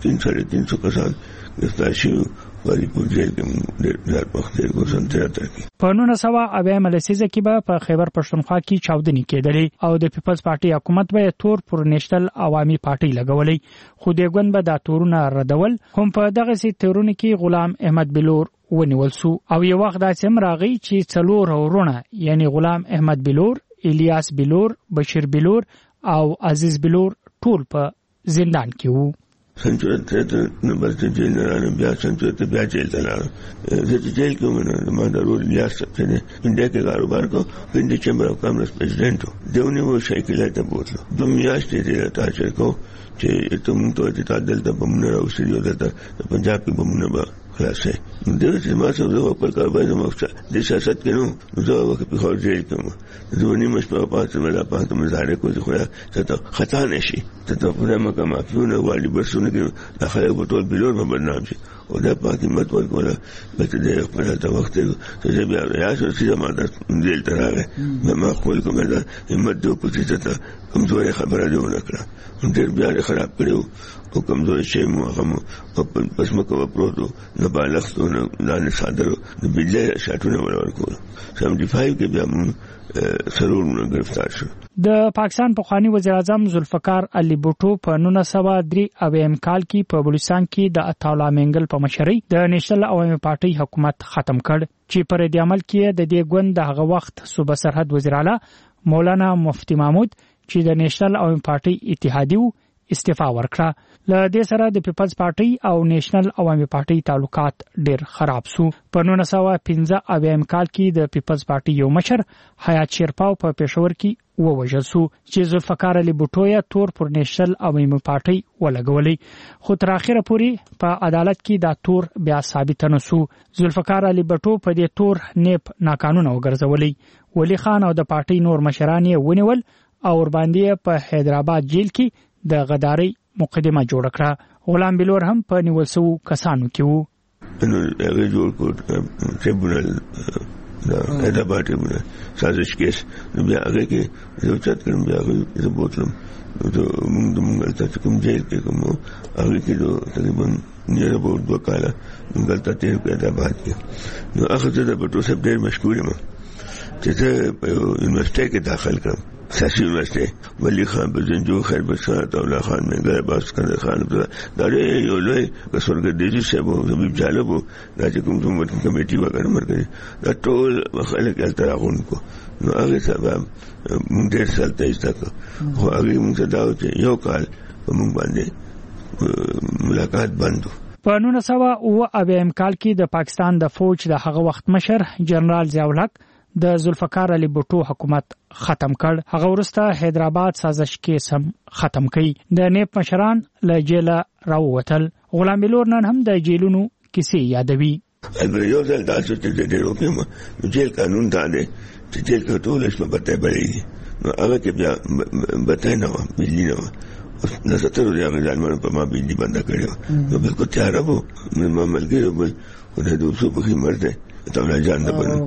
300 کسان گرفتار شو وری په جیل کې ډېر وخت یې ګذرته ترکی. په 1990 لسیزه کې به په خیبر پښتونخوا کې چاودنې کېدلې او د پیپلز پارټي حکومت به تور پر نېشنل عوامي پارټي لګولې، خو دېګون به دا تورونه ردول. هم په دغه سي تورونه کې غلام احمد بلور ونیول سو او یو وخت داسې هم راغی چې څلور ورونه یعنی غلام احمد بلور، الیاس بلور، بشیر بلور او عزیز بلور ټول په زندان کې وو. سنچورت نمبر ته جیل نه راغلم، بیا سنچورت بیا جیل ته لاړم. زه چې جیل کې وم ما ضرور الیاس ته نه انډیا کې کاروبار کو انډیا چیمبر اف کامرس پریزیډنټ و دیونه و شایکله ته بوتلو دوه میاشتې دې تاچر کو چې ته مونږ ته تعدل ته بمونه راوستي او ته پنجاب کې بمونه به خلاصې دغه چې ما څه زه خپل کاروبار زما د سیاست کې نو زه وخت په خور جیل کې وم. ځونی مشپا پاتې مله پاتې مزاره کو خو ته خطا نشي ته په مکه مافونه والی برسونه کې داخله بوتل بلور په برنامه شي او دا پاتې مت ورکوله به دې خپل ته وخت چې بیا یا چې ما د جیل ته راغی ما خپل کوم دا همت دې په چې ته کمزوري خبره دی ونکړه ډېر بیا خراب کړو او کمزوري شي مو هغه پس مکه پروتو نه بالښت نه لاندې صادرو د بجلی شاټونه ورکول 75 کې بیا مون سرورونه گرفتار شو. د پاکستان پخوانی وزیر اعظم ذوالفقار علي بوټو په 1993 کال کې په بلوچستان کې د اطاولا منګل په مشرۍ د نېشنل عوامي پارټي حکومت ختم کړ چې پر دې عمل کې د دې ګوند دغه وخت صوبه سرحد وزیر اعلی مولانا مفتی محمود چې د نېشنل عوامي پارټي اتحادیو استعفا ورکړه. له دې سره د پیپلز پارټي او نېشنل عوامي پارټي تعلقات ډېر خراب سو. په 1915 کال کې د پیپلز پارټي یو مشر حیات شیرپاو په پېښور کې ووژل سو چې ذوالفقار علي بوټو یې تور پر نېشنل عوامي پارټي ولګولې، خو تر اخره پورې په عدالت کې دا تور بیا ثابت نه سو. ذوالفقار علي بوټو په دې تور نیپ ناقانونه وګرځولې. ولی خان او د پارټي نور مشران یې ونیول او ور باندې په حیدرآباد جیل کې د غداري مقدمه جوړ کړه. غلام بلور هم په نیول شو کسانو کې وو. نو هغه جوړ کړ ټریبونل دا حیدرآباد ټریبونل سازش کیس نو بیا هغه کې یو چت کړم بیا هغه بوتلم نو موږ ته کوم جیل کې کوم هغه کې تقریبا نیره به 2 کاله موږ ته تیر حیدرآباد کې نو هغه د بټو سب ډېر مشکور یم چې په یونیورسيټي کې داخل کړم سیاسي یونیورسيټي ولی خان بزنجو خیر بسات اولا خان منګر باس کنه خان دا یو لوی کسورګديجي سبو زمي جالبو دا چې کوم کمیټي وغیرہ مرګي دا ټول خلک التراغون کو نو هغه سبب موږ ډېر سالته ایستل خو هغه موږ دا چې یو کال موږ باندې ملاقات بندو. په 1990 کال کې د پاکستان د فوج د هغه وخت مشر جنرال ضیاء الحق د ذوالفقار علي بوټو حکومت ختم کړ. هغه ورسته حیدرآباد سازش کیس هم ختم کړي. د نیپ مشران له جیل راووتل. غلام بلور نن هم د جیلونو کیسې یادوي. یو ځل تاسو ته د ډیرو کې جیل قانون دا دی چې جیل کې ټول شپه بته بلېږي نو هغه کې بیا بته نه و بجلی نه و نه سترو دی هغه ځانونه په ما بجلی بند کړو نو بالکل تیار وو نو ملګری بل خو د دوسو په خمر ده ته جان ده بل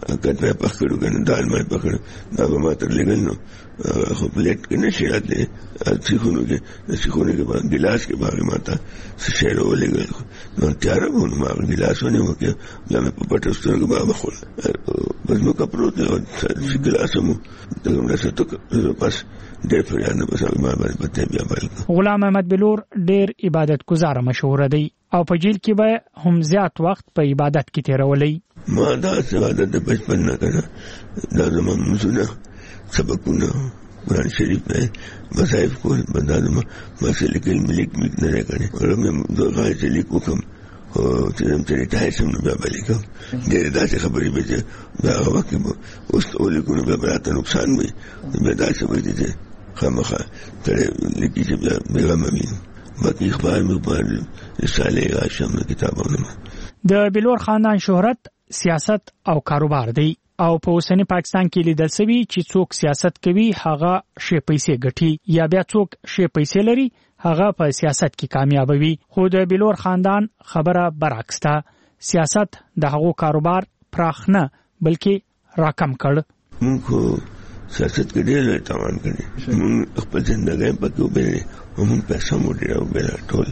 کټه پکړو کنه دال مې پکړو دا به ما تر لګل نو خو پلیټ کې نشي راځي سیخونو کې باندې ګلاس کې باندې ماته شیرو لګل نو تیار وو نو ما ګلاسونه وکړ دا مې په پټو سترګو باندې خور بس نو کپرو ته ګلاسمو دغه څه ته پس ډېر فرانه بس ما باندې پته بیا بل غلام احمد بلور ډېر عبادت گزار مشهور دی او په جیل کې به هم زیات وخت په عبادت کې تیرولې ما دا عبادت د بچپن نه کړه دا زموږ مسونه سبقونه قرآن شریف میں مصائف کو بندازم مسئلے کے ملک ملک نہ کرے اور میں دو غائب سے لکھو کم تیرم تیرے ٹھائے سم نبیا بلی کم دیر دا سے خبری بچے دا وقت اس تو لکھو نبیا براتا نقصان بھی میں دا سے بچے تھے خامخا تیرے لکی سے بیغم امین باقی اخبار میں رسالے آشام کتابوں میں د بلور خاندان شهرت سیاست او کاروبار دی او په اوسنی پاکستان کې لیدل شوی چې څوک سیاست کوي هغه شی پیسې ګټي یا بیا څوک شی پیسې لري هغه په سیاست کې کامیاب وي خو د بلور خاندان خبره برعکس ده سیاست د هغو کاروبار پراخ نه بلکې راکم کړ موږ سیاست کې ډېر تاوان کړی موږ خپل ژوندۍ په کې وبېره موږ پیسې مو ډېر وبېره ټول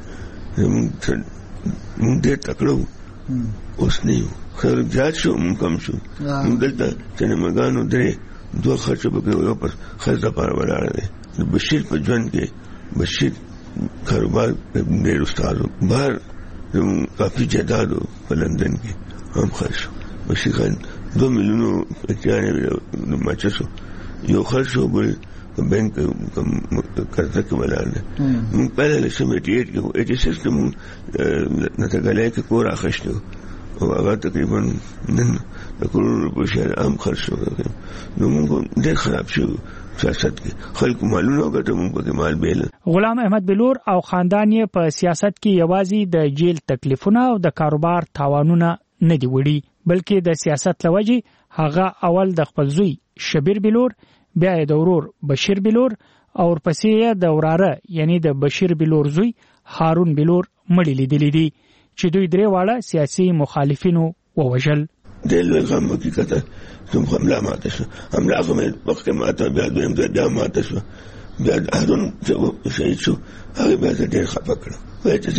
موږ ډېر تکړه اوس نه یو خیر زیات شو موږ کم شو موږ دلته سینماګانو درې دوه خرچه پکې یو پر خرڅ لپاره ولاړ دی بشیر په ژوند کې بشیر کاروبار ډېر استادو بهر کافي جدادو په لندن کې هم خرڅ بشیر خان 2 میلیونو اچانه ماچسو یو خرڅو بل بینک قرضه کې ولاړ دی موږ په لسم 88 کې 86 کې موږ نتګلای کې کور اخښتو او هغه تقریبا نن د کروڑ روپیو شهر عام خرڅ شو نو موږ ډېر خراب شو سیاست کې خلکو مالونه وګټه موږ په مال بیل غلام احمد بلور او خاندان یې په سیاست کې یوازې د جیل تکلیفونه او د کاروبار تاوانونه نه دی وړي بلکې د سیاست لوجه هغه اول د خپل زوی شبیر بلور بیا د ورور بشیر بلور او ورپسې د وراره یعنی د بشیر بلور زوی هارون بلور مړي لیدلې دي چې دوی درې واړه سیاسي مخالفینو ووژل دل غم کی کته کوم حمله ماته شو حمله کومه وخت ماته بیا دویم ځای ماته شو بیا هارون شهید شو هغه بیا ډېر خفه کړ وایي چې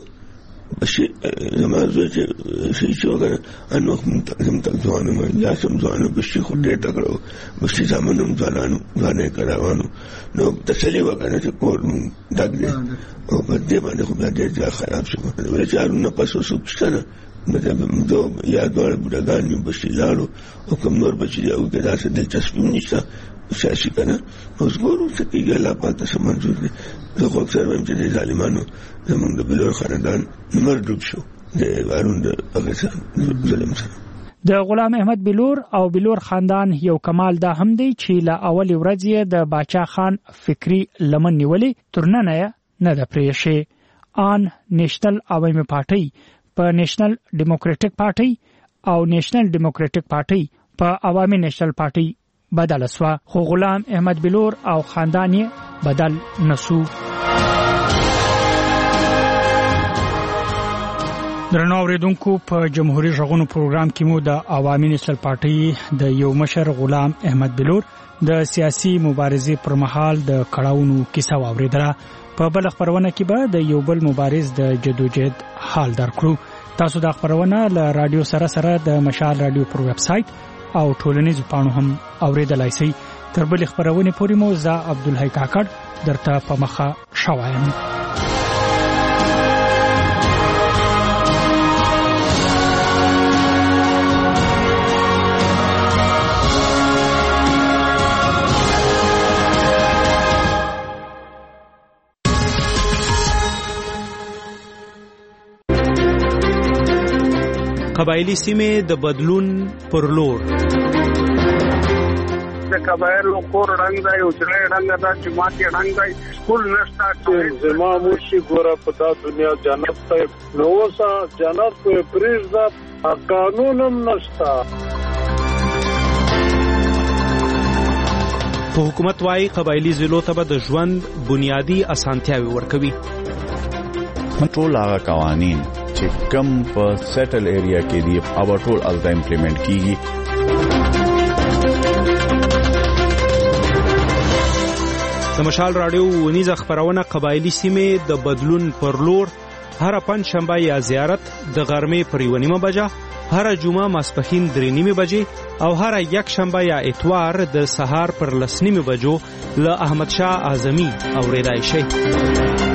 بشیر زمازو چې شهید شو کنه انو هم ځوانو ما یا سم ځوانو بشیر خو ډېر تکړه بشیر زمونږ ځوانانو ځانې کراوانو نو تسلی وکړه چې کور دګ دې او په دې باندې خو ډېر خراب شو ولې چې هارون په سوسو کښته مطلب دو یا دوړ بډاګان بشیلانو او کوم نور بچی او کې داسې دلچسپي نشته سیاسي کنه اوس ګورو چې کیږي لا پاتې سمجو دي زه خو اکثر وایم چې د ظالمانو زمونږ د بلور خاندان مرډوب شو د هارون د هغه ظلم سره د غلام احمد بلور او بلور خاندان یو کمال دا هم دی چې له اول ورځې د باچا خان فکری لمن نیولې ترنه نه د پریشه آن نېشنل عوامي پارټي په نېشنل ډیموکراټک پارټي او نېشنل ډیموکراټک پارټي په عوامي نېشنل پارټي بدل شو خو غلام احمد بلور او خاندان یې بدل نسو درنو اوریدونکو په جمهوریت ژغونو پروګرام کې مو د عوامي نېشنل پارټي د یو مشر غلام احمد بلور د سیاسي مبارزې پر مهال د کړهونو کیسه واوریدله په بل خبرونه کې به د یو بل مبارز د جدوجہد حال درکړو تاسو د خبرونه له رادیو سره د مشال رادیو پر ویب سټ او ټولنیز پاڼو هم اوریدلای شئ تر بل خبرونه پورې مو زه عبدالحی کاکړ درته په مخه شوایم قبایلی سیمې د بدلون پر لور د قبایلو کور رنګ دی او چې رنګ دا چې ماته رنګ دی ټول نشته چې زما موشي ګوره په دا دنیا جنت ته نو وسه جنت په پریز دا قانونم نشته په حکومت وايي قبایلی ضلعو ته د ژوند بنیادی اسانتیاوي ورکوي ټول هغه قوانين چې کم په سیټل ایریا کې دی او ټول الزا امپلیمنٹ کیږي د مشال رادیو ونیزه خبرونه قبایلی سیمې د بدلون پر لور هر پنځ شنبه یا زیارت د غرمې پر 1:30 بجه، هر جمعه ماسپښین 3:30 بجې او هر یک شنبه یا اتوار د سهار پر 10:30 بجو له احمد شاه اعظمي اوریدای شي.